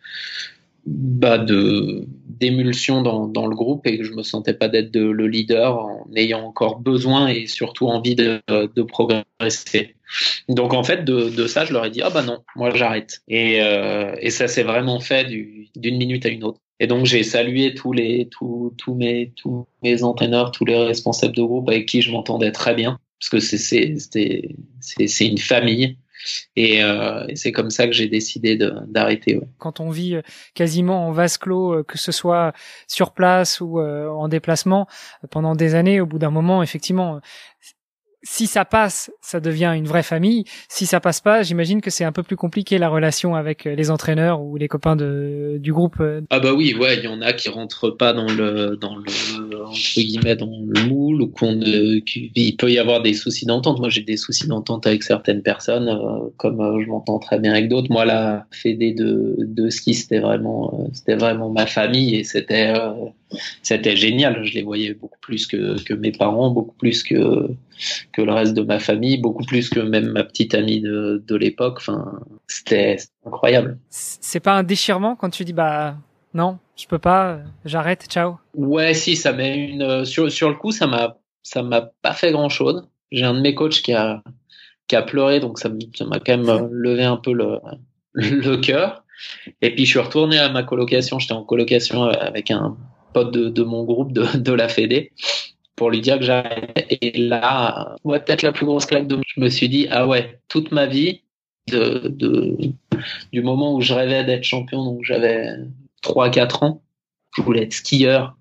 bah de d'émulsion dans dans le groupe et que je me sentais pas d'être de, le leader en ayant encore besoin et surtout envie de de progresser. Donc en fait de de ça je leur ai dit ah bah non, moi j'arrête. Et euh, et ça s'est vraiment fait du, d'une minute à une autre. Et donc j'ai salué tous les tous tous mes tous mes entraîneurs, tous les responsables de groupe avec qui je m'entendais très bien parce que c'est c'est c'est c'est, c'est une famille. Et, euh, et c'est comme ça que j'ai décidé de, d'arrêter. Ouais. Quand on vit quasiment en vase clos, que ce soit sur place ou euh, en déplacement, pendant des années, au bout d'un moment, effectivement, si ça passe, ça devient une vraie famille. Si ça passe pas, j'imagine que c'est un peu plus compliqué la relation avec les entraîneurs ou les copains de du groupe. Ah bah oui, ouais, il y en a qui rentrent pas dans le dans le entre guillemets dans le moule ou qu'on ne, il peut y avoir des soucis d'entente. Moi, j'ai des soucis d'entente avec certaines personnes, euh, comme euh, je m'entends très bien avec d'autres. Moi, la Fédé de de ski, c'était vraiment euh, c'était vraiment ma famille et c'était euh, c'était génial. Je les voyais beaucoup plus que que mes parents, beaucoup plus que que le reste de ma famille, beaucoup plus que même ma petite amie de, de l'époque. Enfin, c'était, c'était incroyable. C'est pas un déchirement quand tu dis bah non, je peux pas, j'arrête, ciao. Ouais, si, ça met une sur sur le coup, ça m'a ça m'a pas fait grand chose. J'ai un de mes coachs qui a qui a pleuré, donc ça, ça m'a quand même levé un peu le le cœur. Et puis je suis retourné à ma colocation. J'étais en colocation avec un pote de, de mon groupe de de la Fédé, pour lui dire que j'arrêtais. Et là, ouais, peut-être la plus grosse claque de moi, je me suis dit, ah ouais, toute ma vie, de, de, du moment où je rêvais d'être champion, donc j'avais trois quatre ans, je voulais être skieur.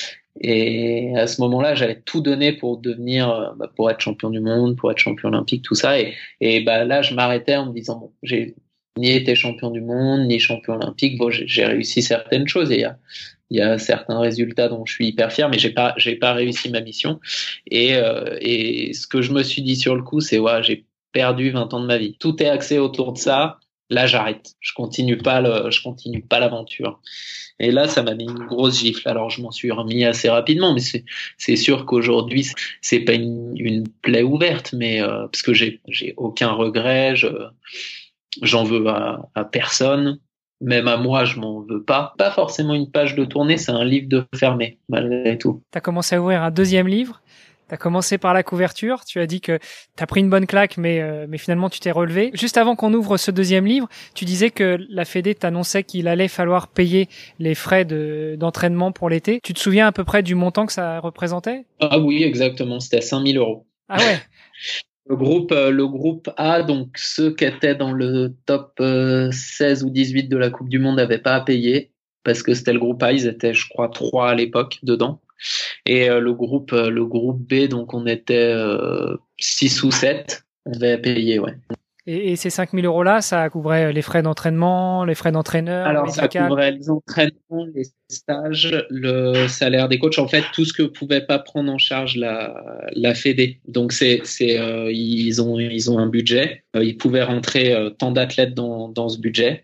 Et à ce moment-là, j'avais tout donné pour devenir, bah, pour être champion du monde, pour être champion olympique, tout ça. Et, et bah, là, je m'arrêtais en me disant, bon, j'ai ni été champion du monde, ni champion olympique. Bon, j'ai, j'ai réussi certaines choses et il y a, il y a certains résultats dont je suis hyper fier, mais j'ai pas, j'ai pas réussi ma mission. Et, euh, et ce que je me suis dit sur le coup, c'est, ouais, j'ai perdu vingt ans de ma vie. Tout est axé autour de ça. Là, j'arrête. Je continue pas le, je continue pas l'aventure. Et là, ça m'a mis une grosse gifle. Alors, je m'en suis remis assez rapidement, mais c'est, c'est sûr qu'aujourd'hui, c'est pas une, une plaie ouverte, mais euh, parce que j'ai, j'ai aucun regret, je, j'en veux à, à personne. Même à moi, je m'en veux pas. Pas forcément une page de tournée, c'est un livre de fermé, malgré tout. T'as commencé à ouvrir un deuxième livre. T'as commencé par la couverture. Tu as dit que t'as pris une bonne claque, mais euh, mais finalement tu t'es relevé. Juste avant qu'on ouvre ce deuxième livre, tu disais que la Fédé t'annonçait qu'il allait falloir payer les frais de d'entraînement pour l'été. Tu te souviens à peu près du montant que ça représentait ? Ah oui, exactement. C'était cinq mille euros. Ah ouais. Le groupe, le groupe A, donc ceux qui étaient dans le top seize ou dix-huit de la Coupe du Monde n'avaient pas à payer parce que c'était le groupe A, ils étaient, je crois, trois à l'époque dedans. Et euh, le groupe, le groupe B, donc on était euh, six ou sept, on avait à payer, ouais. Et, et ces cinq mille euros-là, ça couvrait les frais d'entraînement, les frais d'entraîneur, alors médical. Ça couvrait les entraînements, les stages, le salaire des coachs, en fait tout ce que pouvait pas prendre en charge la la Fédé. Donc c'est c'est euh, ils ont ils ont un budget, euh, ils pouvaient rentrer euh, tant d'athlètes dans dans ce budget.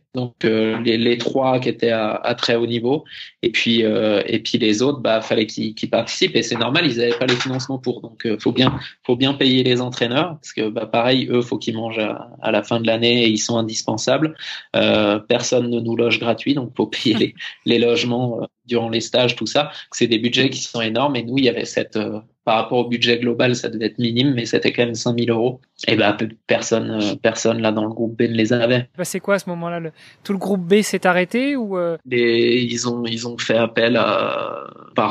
Donc euh, les, les trois qui étaient à, à très haut niveau, et puis euh, et puis les autres, bah fallait qu'ils, qu'ils participent, et c'est normal, ils n'avaient pas les financements pour. Donc euh, faut bien faut bien payer les entraîneurs, parce que bah pareil, eux faut qu'ils mangent à, à la fin de l'année et ils sont indispensables. Euh, personne ne nous loge gratuit, donc faut payer les, les logements euh, durant les stages, tout ça. C'est des budgets qui sont énormes, et nous il y avait cette euh, par rapport au budget global, ça devait être minime, mais c'était quand même cinq mille euros. Et ben, bah, personne, euh, personne là dans le groupe B ne les avait. Bah, c'est quoi à ce moment-là le... Tout le groupe B s'est arrêté ou euh... Et ils ont, ils ont fait appel à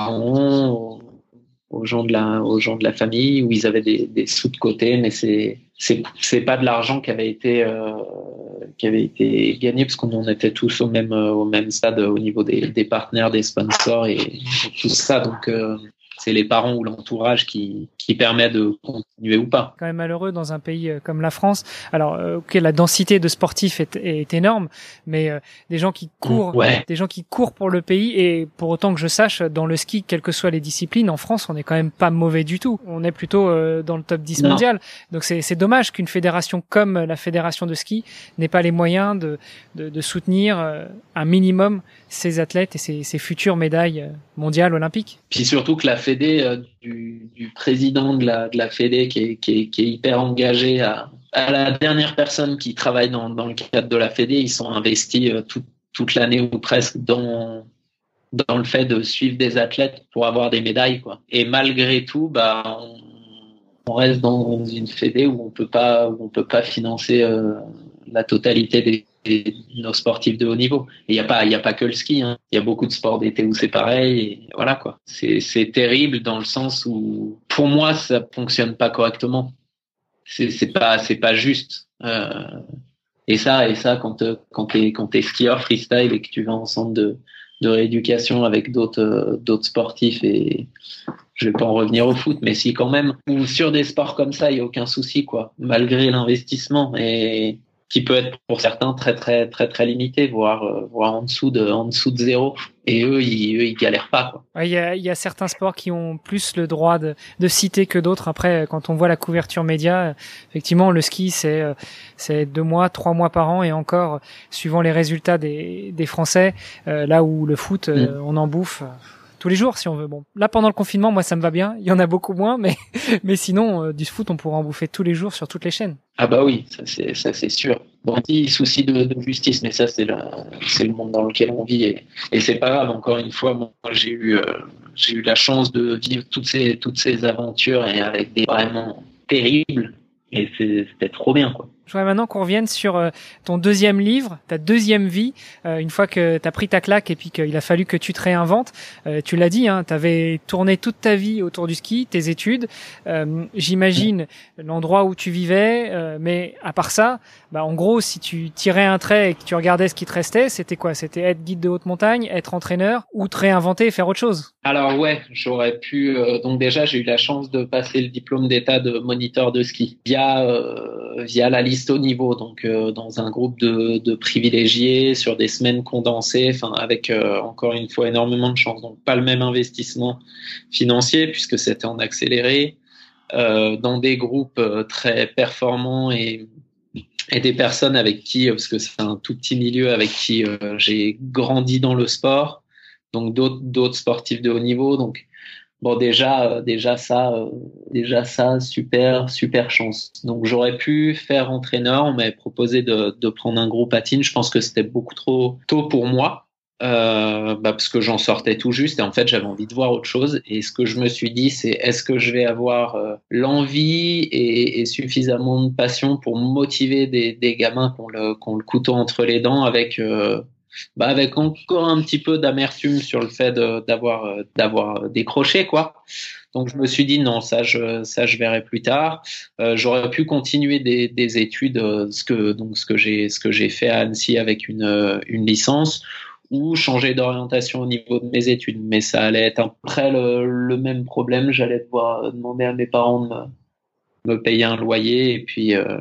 parents, aux gens de la, aux gens de la famille, où ils avaient des, des sous de côté, mais c'est, c'est, c'est pas de l'argent qui avait été, euh, qui avait été gagné, parce qu'on en était tous au même, au même stade au niveau des, des partenaires, des sponsors et, et tout ça. Donc euh, c'est les parents ou l'entourage qui, qui permet de continuer ou pas. Quand même malheureux dans un pays comme la France. Alors, euh, ok, la densité de sportifs est, est énorme, mais euh, des gens qui courent, ouais. des gens qui courent pour le pays, et pour autant que je sache, dans le ski, quelles que soient les disciplines, en France, on est quand même pas mauvais du tout. On est plutôt euh, dans le top dix non. mondial. Donc c'est, c'est dommage qu'une fédération comme la fédération de ski n'ait pas les moyens de, de, de soutenir euh, un minimum ces athlètes et ces, ces futures médailles mondiales olympiques. Puis surtout que la Fédé, euh, du, du président de la, de la Fédé qui est, qui est, qui est hyper engagé à, à la dernière personne qui travaille dans, dans le cadre de la Fédé, ils sont investis euh, tout, toute l'année ou presque dans, dans le fait de suivre des athlètes pour avoir des médailles, quoi. Et malgré tout, bah, on, on reste dans une Fédé où on peut pas, où on peut pas financer euh, la totalité des Et nos sportifs de haut niveau. Et il y a pas, il y a pas que le ski, hein. Il y a beaucoup de sports d'été où c'est pareil. Et voilà, quoi. C'est, c'est terrible dans le sens où, pour moi, ça fonctionne pas correctement. C'est, c'est pas, c'est pas juste. Euh, et ça, et ça, quand, quand t'es, quand t'es skieur freestyle et que tu vas en centre de, de rééducation avec d'autres, d'autres sportifs, et je vais pas en revenir au foot, mais si quand même, ou sur des sports comme ça, il y a aucun souci, quoi. Malgré l'investissement. Et, qui peut être pour certains très très très très limité, voire euh, voire en dessous de en dessous de zéro. Et eux, ils eux, ils galèrent pas, quoi. Il y a il y a certains sports qui ont plus le droit de de citer que d'autres. Après, quand on voit la couverture média, effectivement, le ski c'est c'est deux mois, trois mois par an, et encore suivant les résultats des des Français, euh, là où le foot, euh, mm. on en bouffe tous les jours si on veut. Bon, là pendant le confinement, moi ça me va bien. Il y en a beaucoup moins, mais mais sinon euh, du foot on pourrait en bouffer tous les jours sur toutes les chaînes. Ah bah oui, ça c'est ça c'est sûr. Bon, petit souci de, de justice, mais ça c'est le c'est le monde dans lequel on vit, et, et c'est pas grave. Encore une fois, moi j'ai eu euh, j'ai eu la chance de vivre toutes ces toutes ces aventures, et avec des vraiment terribles, et c'est, c'était trop bien, quoi. Je voudrais maintenant qu'on revienne sur euh, ton deuxième livre, ta deuxième vie, euh, une fois que tu as pris ta claque et puis qu'il a fallu que tu te réinventes. Euh, tu l'as dit, hein, tu avais tourné toute ta vie autour du ski, tes études, euh, j'imagine l'endroit où tu vivais, euh, mais à part ça, bah, en gros, si tu tirais un trait et que tu regardais ce qui te restait, c'était quoi ? C'était être guide de haute montagne, être entraîneur, ou te réinventer et faire autre chose ? Alors ouais, j'aurais pu... Euh, donc déjà, j'ai eu la chance de passer le diplôme d'état de moniteur de ski via, euh, via la liste au niveau, donc euh, dans un groupe de, de privilégiés sur des semaines condensées, enfin avec euh, encore une fois énormément de chance, donc pas le même investissement financier puisque c'était en accéléré, euh, dans des groupes euh, très performants, et et des personnes avec qui, parce que c'est un tout petit milieu, avec qui euh, j'ai grandi dans le sport, donc d'autres d'autres sportifs de haut niveau, donc bon, déjà, euh, déjà ça, euh, déjà ça, super, super chance. Donc j'aurais pu faire entraîneur. On m'avait proposé de, de prendre un groupe à Tignes. Je pense que c'était beaucoup trop tôt pour moi, euh, bah, parce que j'en sortais tout juste. Et en fait, j'avais envie de voir autre chose. Et ce que je me suis dit, c'est est-ce que je vais avoir euh, l'envie et, et suffisamment de passion pour motiver des, des gamins qui ont le, qui ont le couteau entre les dents, avec euh, bah avec encore un petit peu d'amertume sur le fait de, d'avoir d'avoir décroché, quoi. Donc je me suis dit non, ça je ça je verrai plus tard. Euh, j'aurais pu continuer des des études, ce que donc ce que j'ai ce que j'ai fait à Annecy avec une une licence, ou changer d'orientation au niveau de mes études, mais ça allait être après le, le même problème. J'allais devoir demander à mes parents de me, me payer un loyer, et puis euh...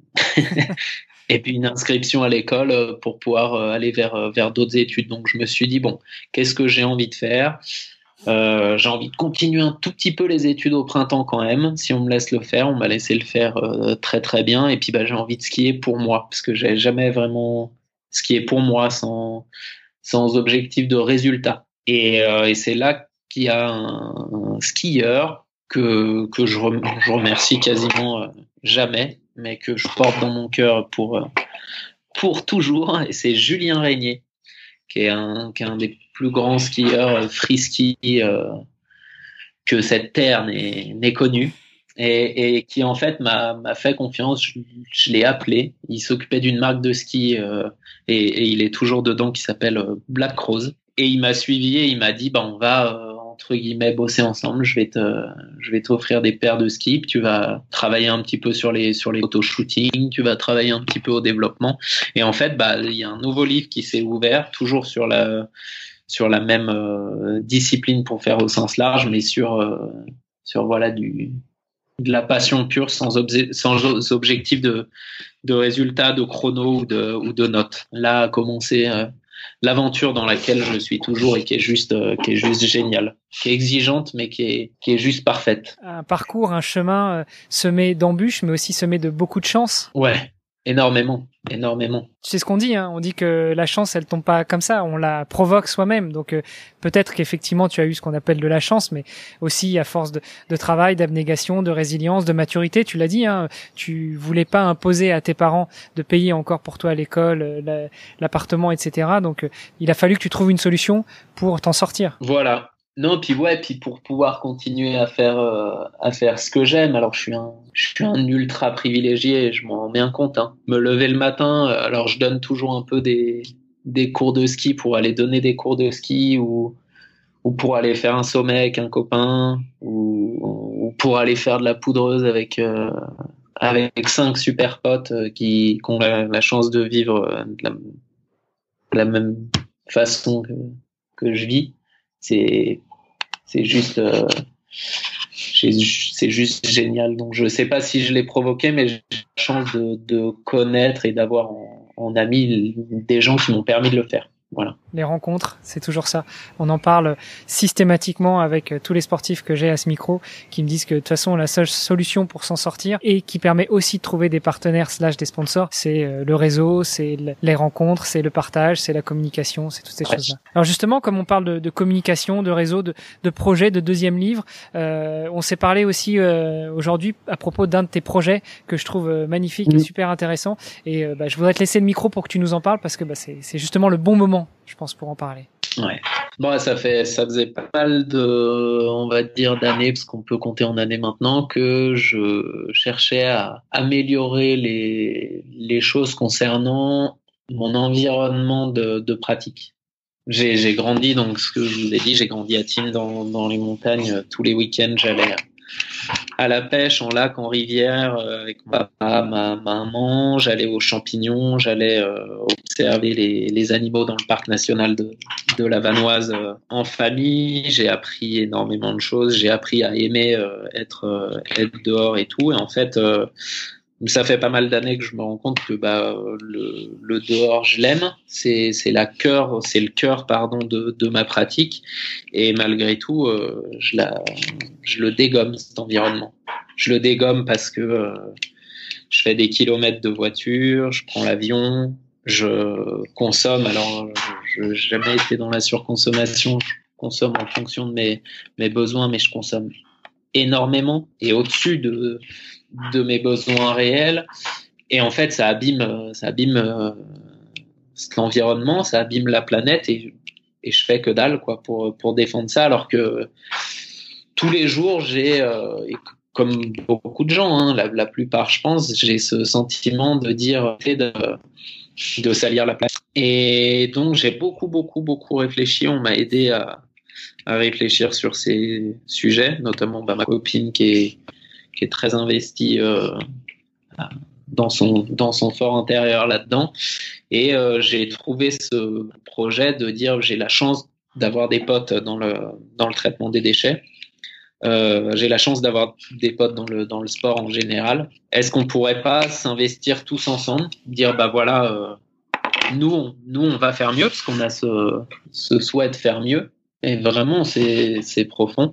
et puis une inscription à l'école pour pouvoir aller vers vers d'autres études. Donc je me suis dit bon, qu'est-ce que j'ai envie de faire ? euh, J'ai envie de continuer un tout petit peu les études au printemps quand même, si on me laisse le faire. On m'a laissé le faire euh, très très bien. Et puis bah j'ai envie de skier pour moi, parce que j'ai jamais vraiment ce qui est pour moi sans, sans objectif de résultat. Et, euh, et c'est là qu'il y a un, un skieur que, que je, rem, je remercie quasiment euh, jamais, mais que je porte dans mon cœur pour, euh, pour toujours, et c'est Julien Régnier, qui est un, qui est un des plus grands skieurs free ski euh, que cette terre n'ait, n'ait connu. Et, et qui en fait m'a, m'a fait confiance. Je, je l'ai appelé. Il s'occupait d'une marque de ski euh, et, et il est toujours dedans qui s'appelle euh, Black Rose. Et il m'a suivi et il m'a dit bah on va euh, entre guillemets bosser ensemble. Je vais te, je vais t'offrir des paires de skis. Tu vas travailler un petit peu sur les sur les photo-shooting. Tu vas travailler un petit peu au développement. Et en fait bah il y a un nouveau livre qui s'est ouvert, toujours sur la sur la même euh, discipline pour faire au sens large, mais sur euh, sur voilà du de la passion pure sans, obje- sans objectif de, de résultat, de chrono ou de, ou de notes. Là a commencé euh, l'aventure dans laquelle je suis toujours et qui est juste, euh, qui est juste géniale, qui est exigeante mais qui est, qui est juste parfaite. Un parcours, un chemin euh, semé d'embûches, mais aussi semé de beaucoup de chance. Ouais, énormément, énormément. Tu sais ce qu'on dit, hein, on dit que la chance, elle tombe pas comme ça, on la provoque soi-même. Donc euh, peut-être qu'effectivement, tu as eu ce qu'on appelle de la chance, mais aussi à force de, de travail, d'abnégation, de résilience, de maturité. Tu l'as dit, hein, tu voulais pas imposer à tes parents de payer encore pour toi l'école, la, l'appartement, et cetera. Donc euh, il a fallu que tu trouves une solution pour t'en sortir. Voilà. Non, puis ouais, puis pour pouvoir continuer à faire euh, à faire ce que j'aime. Alors je suis un je suis un ultra privilégié, je m'en rends bien compte. Hein. Me lever le matin, alors je donne toujours un peu des des cours de ski pour aller donner des cours de ski ou ou pour aller faire un sommet avec un copain ou, ou pour aller faire de la poudreuse avec euh, avec cinq super potes qui, qui ont la, la chance de vivre de la, de la même façon que que je vis. C'est c'est juste euh, c'est juste génial. Donc je sais pas si je l'ai provoqué, mais j'ai la chance de, de connaître et d'avoir en, en ami des gens qui m'ont permis de le faire. Voilà. Les rencontres, c'est toujours ça. On en parle systématiquement avec tous les sportifs que j'ai à ce micro qui me disent que de toute façon la seule solution pour s'en sortir et qui permet aussi de trouver des partenaires slash des sponsors, c'est le réseau, c'est les rencontres, c'est le partage, c'est la communication, c'est toutes ces ouais. choses-là. Alors justement, comme on parle de, de communication, de réseau, de, de projet, de deuxième livre, euh, on s'est parlé aussi euh, aujourd'hui à propos d'un de tes projets que je trouve magnifique mmh. et super intéressant. Et euh, bah, je voudrais te laisser le micro pour que tu nous en parles parce que bah, c'est, c'est justement le bon moment, je pense, pour en parler. Ouais. Bon, ça fait, ça faisait pas mal de, on va dire, d'années, parce qu'on peut compter en années maintenant, que je cherchais à améliorer les, les choses concernant mon environnement de, de pratique. J'ai, j'ai grandi, donc, ce que je vous ai dit, j'ai grandi à Tignes dans, dans les montagnes. Tous les week-ends, j'allais à la pêche, en lac, en rivière, euh, avec mon papa, ma maman. J'allais aux champignons, j'allais euh, observer les, les animaux dans le parc national de, de la Vanoise euh, en famille. J'ai appris énormément de choses. J'ai appris à aimer euh, être, euh, être dehors et tout. Et en fait, euh, ça fait pas mal d'années que je me rends compte que bah, le, le dehors, je l'aime. C'est, c'est la cœur, c'est le cœur, pardon, de, de ma pratique. Et malgré tout, euh, je la, je le dégomme, cet environnement. Je le dégomme parce que euh, je fais des kilomètres de voiture, je prends l'avion, je consomme. Alors, je n'ai jamais été dans la surconsommation. Je consomme en fonction de mes, mes besoins, mais je consomme énormément et au-dessus de de mes besoins réels. Et en fait, ça abîme, ça abîme euh, l'environnement, ça abîme la planète et, et je fais que dalle, quoi, pour, pour défendre ça. Alors que tous les jours, j'ai, euh, et comme beaucoup de gens, hein, la, la plupart, je pense, j'ai ce sentiment de dire, de, de salir la planète. Et donc, j'ai beaucoup, beaucoup, beaucoup réfléchi. On m'a aidé à, à réfléchir sur ces sujets, notamment bah, ma copine qui est qui est très investi euh, dans son dans son fort intérieur là-dedans. Et euh, j'ai trouvé ce projet de dire j'ai la chance d'avoir des potes dans le dans le traitement des déchets. Euh, j'ai la chance d'avoir des potes dans le dans le sport en général. Est-ce qu'on pourrait pas s'investir tous ensemble, dire bah voilà, euh, nous on, nous on va faire mieux parce qu'on a ce ce souhait de faire mieux. Et vraiment, c'est, c'est profond.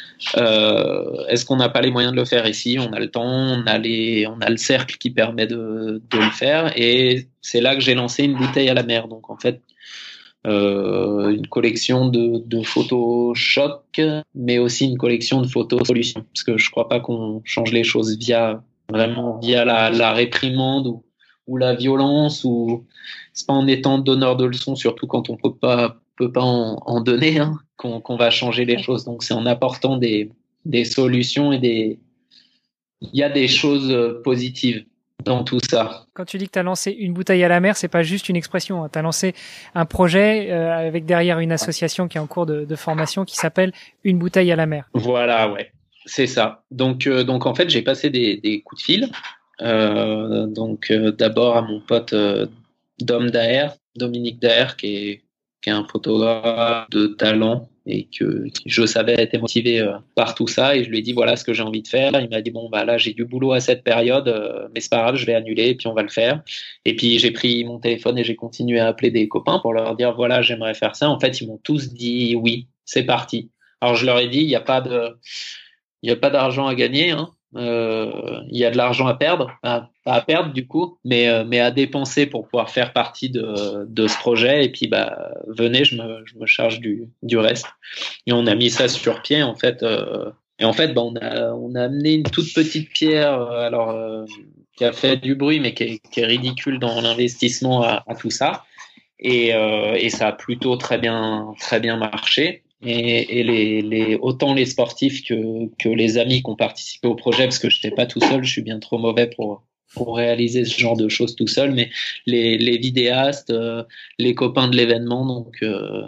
Euh, est-ce qu'on n'a pas les moyens de le faire ici? On a le temps, on a les, on a le cercle qui permet de, de le faire. Et c'est là que j'ai lancé une bouteille à la mer. Donc en fait, euh, une collection de, de photos choc, mais aussi une collection de photos solutions. Parce que je crois pas qu'on change les choses via vraiment via la, la réprimande ou, ou la violence, ou c'est pas en étant donneur de leçons, surtout quand on peut pas peut pas en, en donner, hein, qu'on, qu'on va changer les choses. Donc c'est en apportant des des solutions et des il y a des choses positives dans tout ça. Quand tu dis que tu as lancé une bouteille à la mer, c'est pas juste une expression. Hein. Tu as lancé un projet euh, avec derrière une association qui est en cours de, de formation qui s'appelle Une bouteille à la mer. Voilà, ouais, c'est ça. Donc, euh, donc en fait, j'ai passé des, des coups de fil. Euh, donc, euh, d'abord à mon pote euh, Dom Daher, Dominique Daher, qui est, qui est un photographe de talent et que, qui, je savais, était motivé euh, par tout ça. Et je lui ai dit, voilà ce que j'ai envie de faire. Il m'a dit, bon, bah là, j'ai du boulot à cette période, euh, mais c'est pas grave, je vais annuler et puis on va le faire. Et puis, j'ai pris mon téléphone et j'ai continué à appeler des copains pour leur dire, voilà, j'aimerais faire ça. En fait, ils m'ont tous dit, oui, c'est parti. Alors, je leur ai dit, il n'y a pas de, il n'y a pas d'argent à gagner, hein. Euh, il y a de l'argent à perdre, à, pas à perdre du coup, mais euh, mais à dépenser pour pouvoir faire partie de de ce projet. Et puis bah venez, je me je me charge du du reste. Et on a mis ça sur pied en fait. Euh, et en fait, bah on a on a amené une toute petite pierre, euh, alors euh, qui a fait du bruit, mais qui est, qui est ridicule dans l'investissement à, à tout ça. Et euh, et ça a plutôt très bien très bien marché. Et, et les, les, autant les sportifs que, que les amis qui ont participé au projet, parce que je n'étais pas tout seul, je suis bien trop mauvais pour, pour réaliser ce genre de choses tout seul, mais les, les vidéastes, euh, les copains de l'événement, donc euh,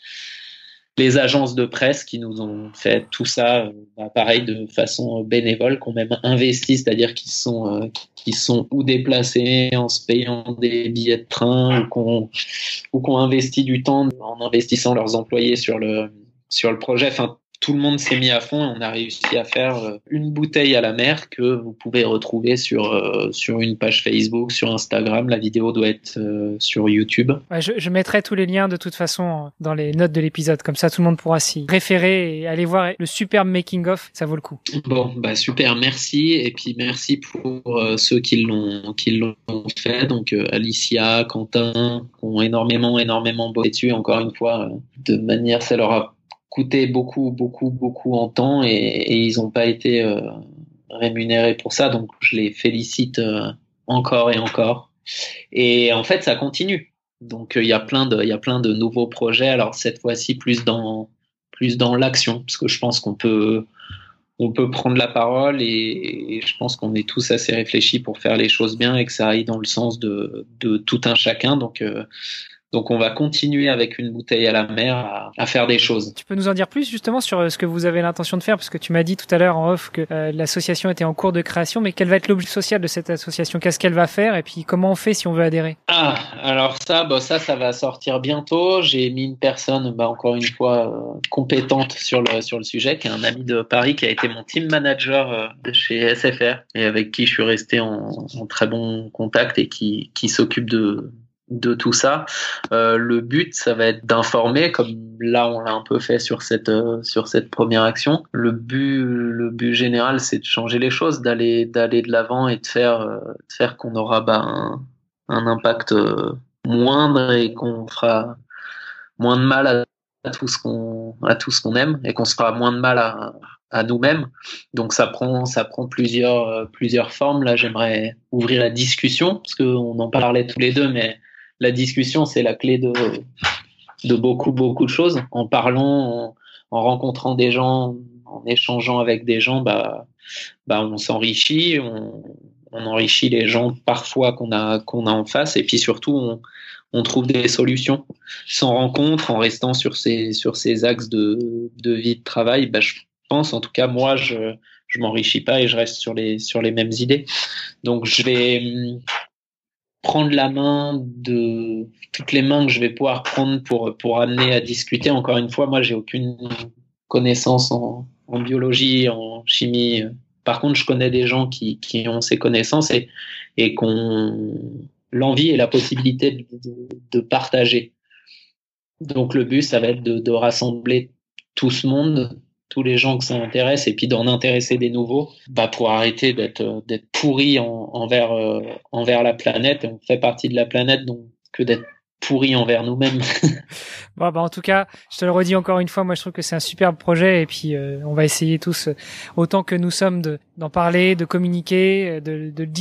les agences de presse qui nous ont fait tout ça, euh, bah, pareil, de façon bénévole, qui ont même investi, c'est-à-dire qu'ils sont, euh, qui sont ou déplacés en se payant des billets de train, ou qu'on ou qu'on investi du temps en investissant leurs employés sur le sur le projet. Enfin, tout le monde s'est mis à fond et on a réussi à faire une bouteille à la mer que vous pouvez retrouver sur euh, sur une page Facebook, sur Instagram. La vidéo doit être euh, sur YouTube. Ouais, je, je mettrai tous les liens de toute façon dans les notes de l'épisode, comme ça tout le monde pourra s'y référer et aller voir le superbe making of, ça vaut le coup. Bon, bah super, merci. Et puis merci pour euh, ceux qui l'ont qui l'ont fait. Donc euh, Alicia, Quentin, qui ont énormément énormément bossé dessus. Encore une fois, euh, de manière, ça leur a coûté beaucoup, beaucoup, beaucoup en temps et, et ils n'ont pas été euh, rémunérés pour ça. Donc, je les félicite euh, encore et encore. Et en fait, ça continue. Donc, il y a plein de, il y a plein de nouveaux projets. Alors, cette fois-ci, plus dans, plus dans l'action, parce que je pense qu'on peut, on peut prendre la parole et, et je pense qu'on est tous assez réfléchis pour faire les choses bien et que ça aille dans le sens de, de tout un chacun. Donc, euh, Donc, on va continuer avec une bouteille à la mer à, à faire des choses. Tu peux nous en dire plus justement sur ce que vous avez l'intention de faire, parce que tu m'as dit tout à l'heure en off que euh, l'association était en cours de création, mais quel va être l'objet social de cette association? Qu'est-ce qu'elle va faire et puis comment on fait si on veut adhérer? Ah, alors ça, bah ça, ça va sortir bientôt. J'ai mis une personne, bah encore une fois, euh, compétente sur le sur le sujet, qui est un ami de Paris, qui a été mon team manager euh, de chez S F R et avec qui je suis resté en, en très bon contact et qui qui s'occupe de de tout ça. Euh, le but, ça va être d'informer, comme là on l'a un peu fait sur cette euh, sur cette première action. Le but, le but général, c'est de changer les choses, d'aller d'aller de l'avant et de faire euh, de faire qu'on aura bah, un, un impact euh, moindre et qu'on fera moins de mal à, à tout ce qu'on à tout ce qu'on aime et qu'on se fera moins de mal à à nous-mêmes. Donc ça prend ça prend plusieurs euh, plusieurs formes. Là, j'aimerais ouvrir la discussion parce que on en parlait tous les deux, mais la discussion, c'est la clé de, de beaucoup, beaucoup de choses. En parlant, en, en rencontrant des gens, en échangeant avec des gens, bah, bah, on s'enrichit, on, on enrichit les gens parfois qu'on a, qu'on a en face, et puis surtout, on, on trouve des solutions. Sans rencontre, en restant sur ces, sur ces axes de, de vie, de travail, bah, je pense, en tout cas, moi, je, je m'enrichis pas et je reste sur les, sur les mêmes idées. Donc, je vais prendre la main de toutes les mains que je vais pouvoir prendre pour pour amener à discuter. Encore une fois, moi, j'ai aucune connaissance en, en biologie, en chimie. Par contre, je connais des gens qui qui ont ces connaissances et et qui ont l'envie et la possibilité de, de, de partager. Donc le but, ça va être de, de rassembler tout ce monde, tous les gens que ça intéresse, et puis d'en intéresser des nouveaux, bah pour arrêter d'être d'être pourri en, envers euh, envers la planète. On fait partie de la planète, donc que d'être pourri envers nous-mêmes. Bon, bah en tout cas, je te le redis encore une fois, moi je trouve que c'est un superbe projet et puis euh, on va essayer tous, autant que nous sommes, de d'en parler, de communiquer, de, de le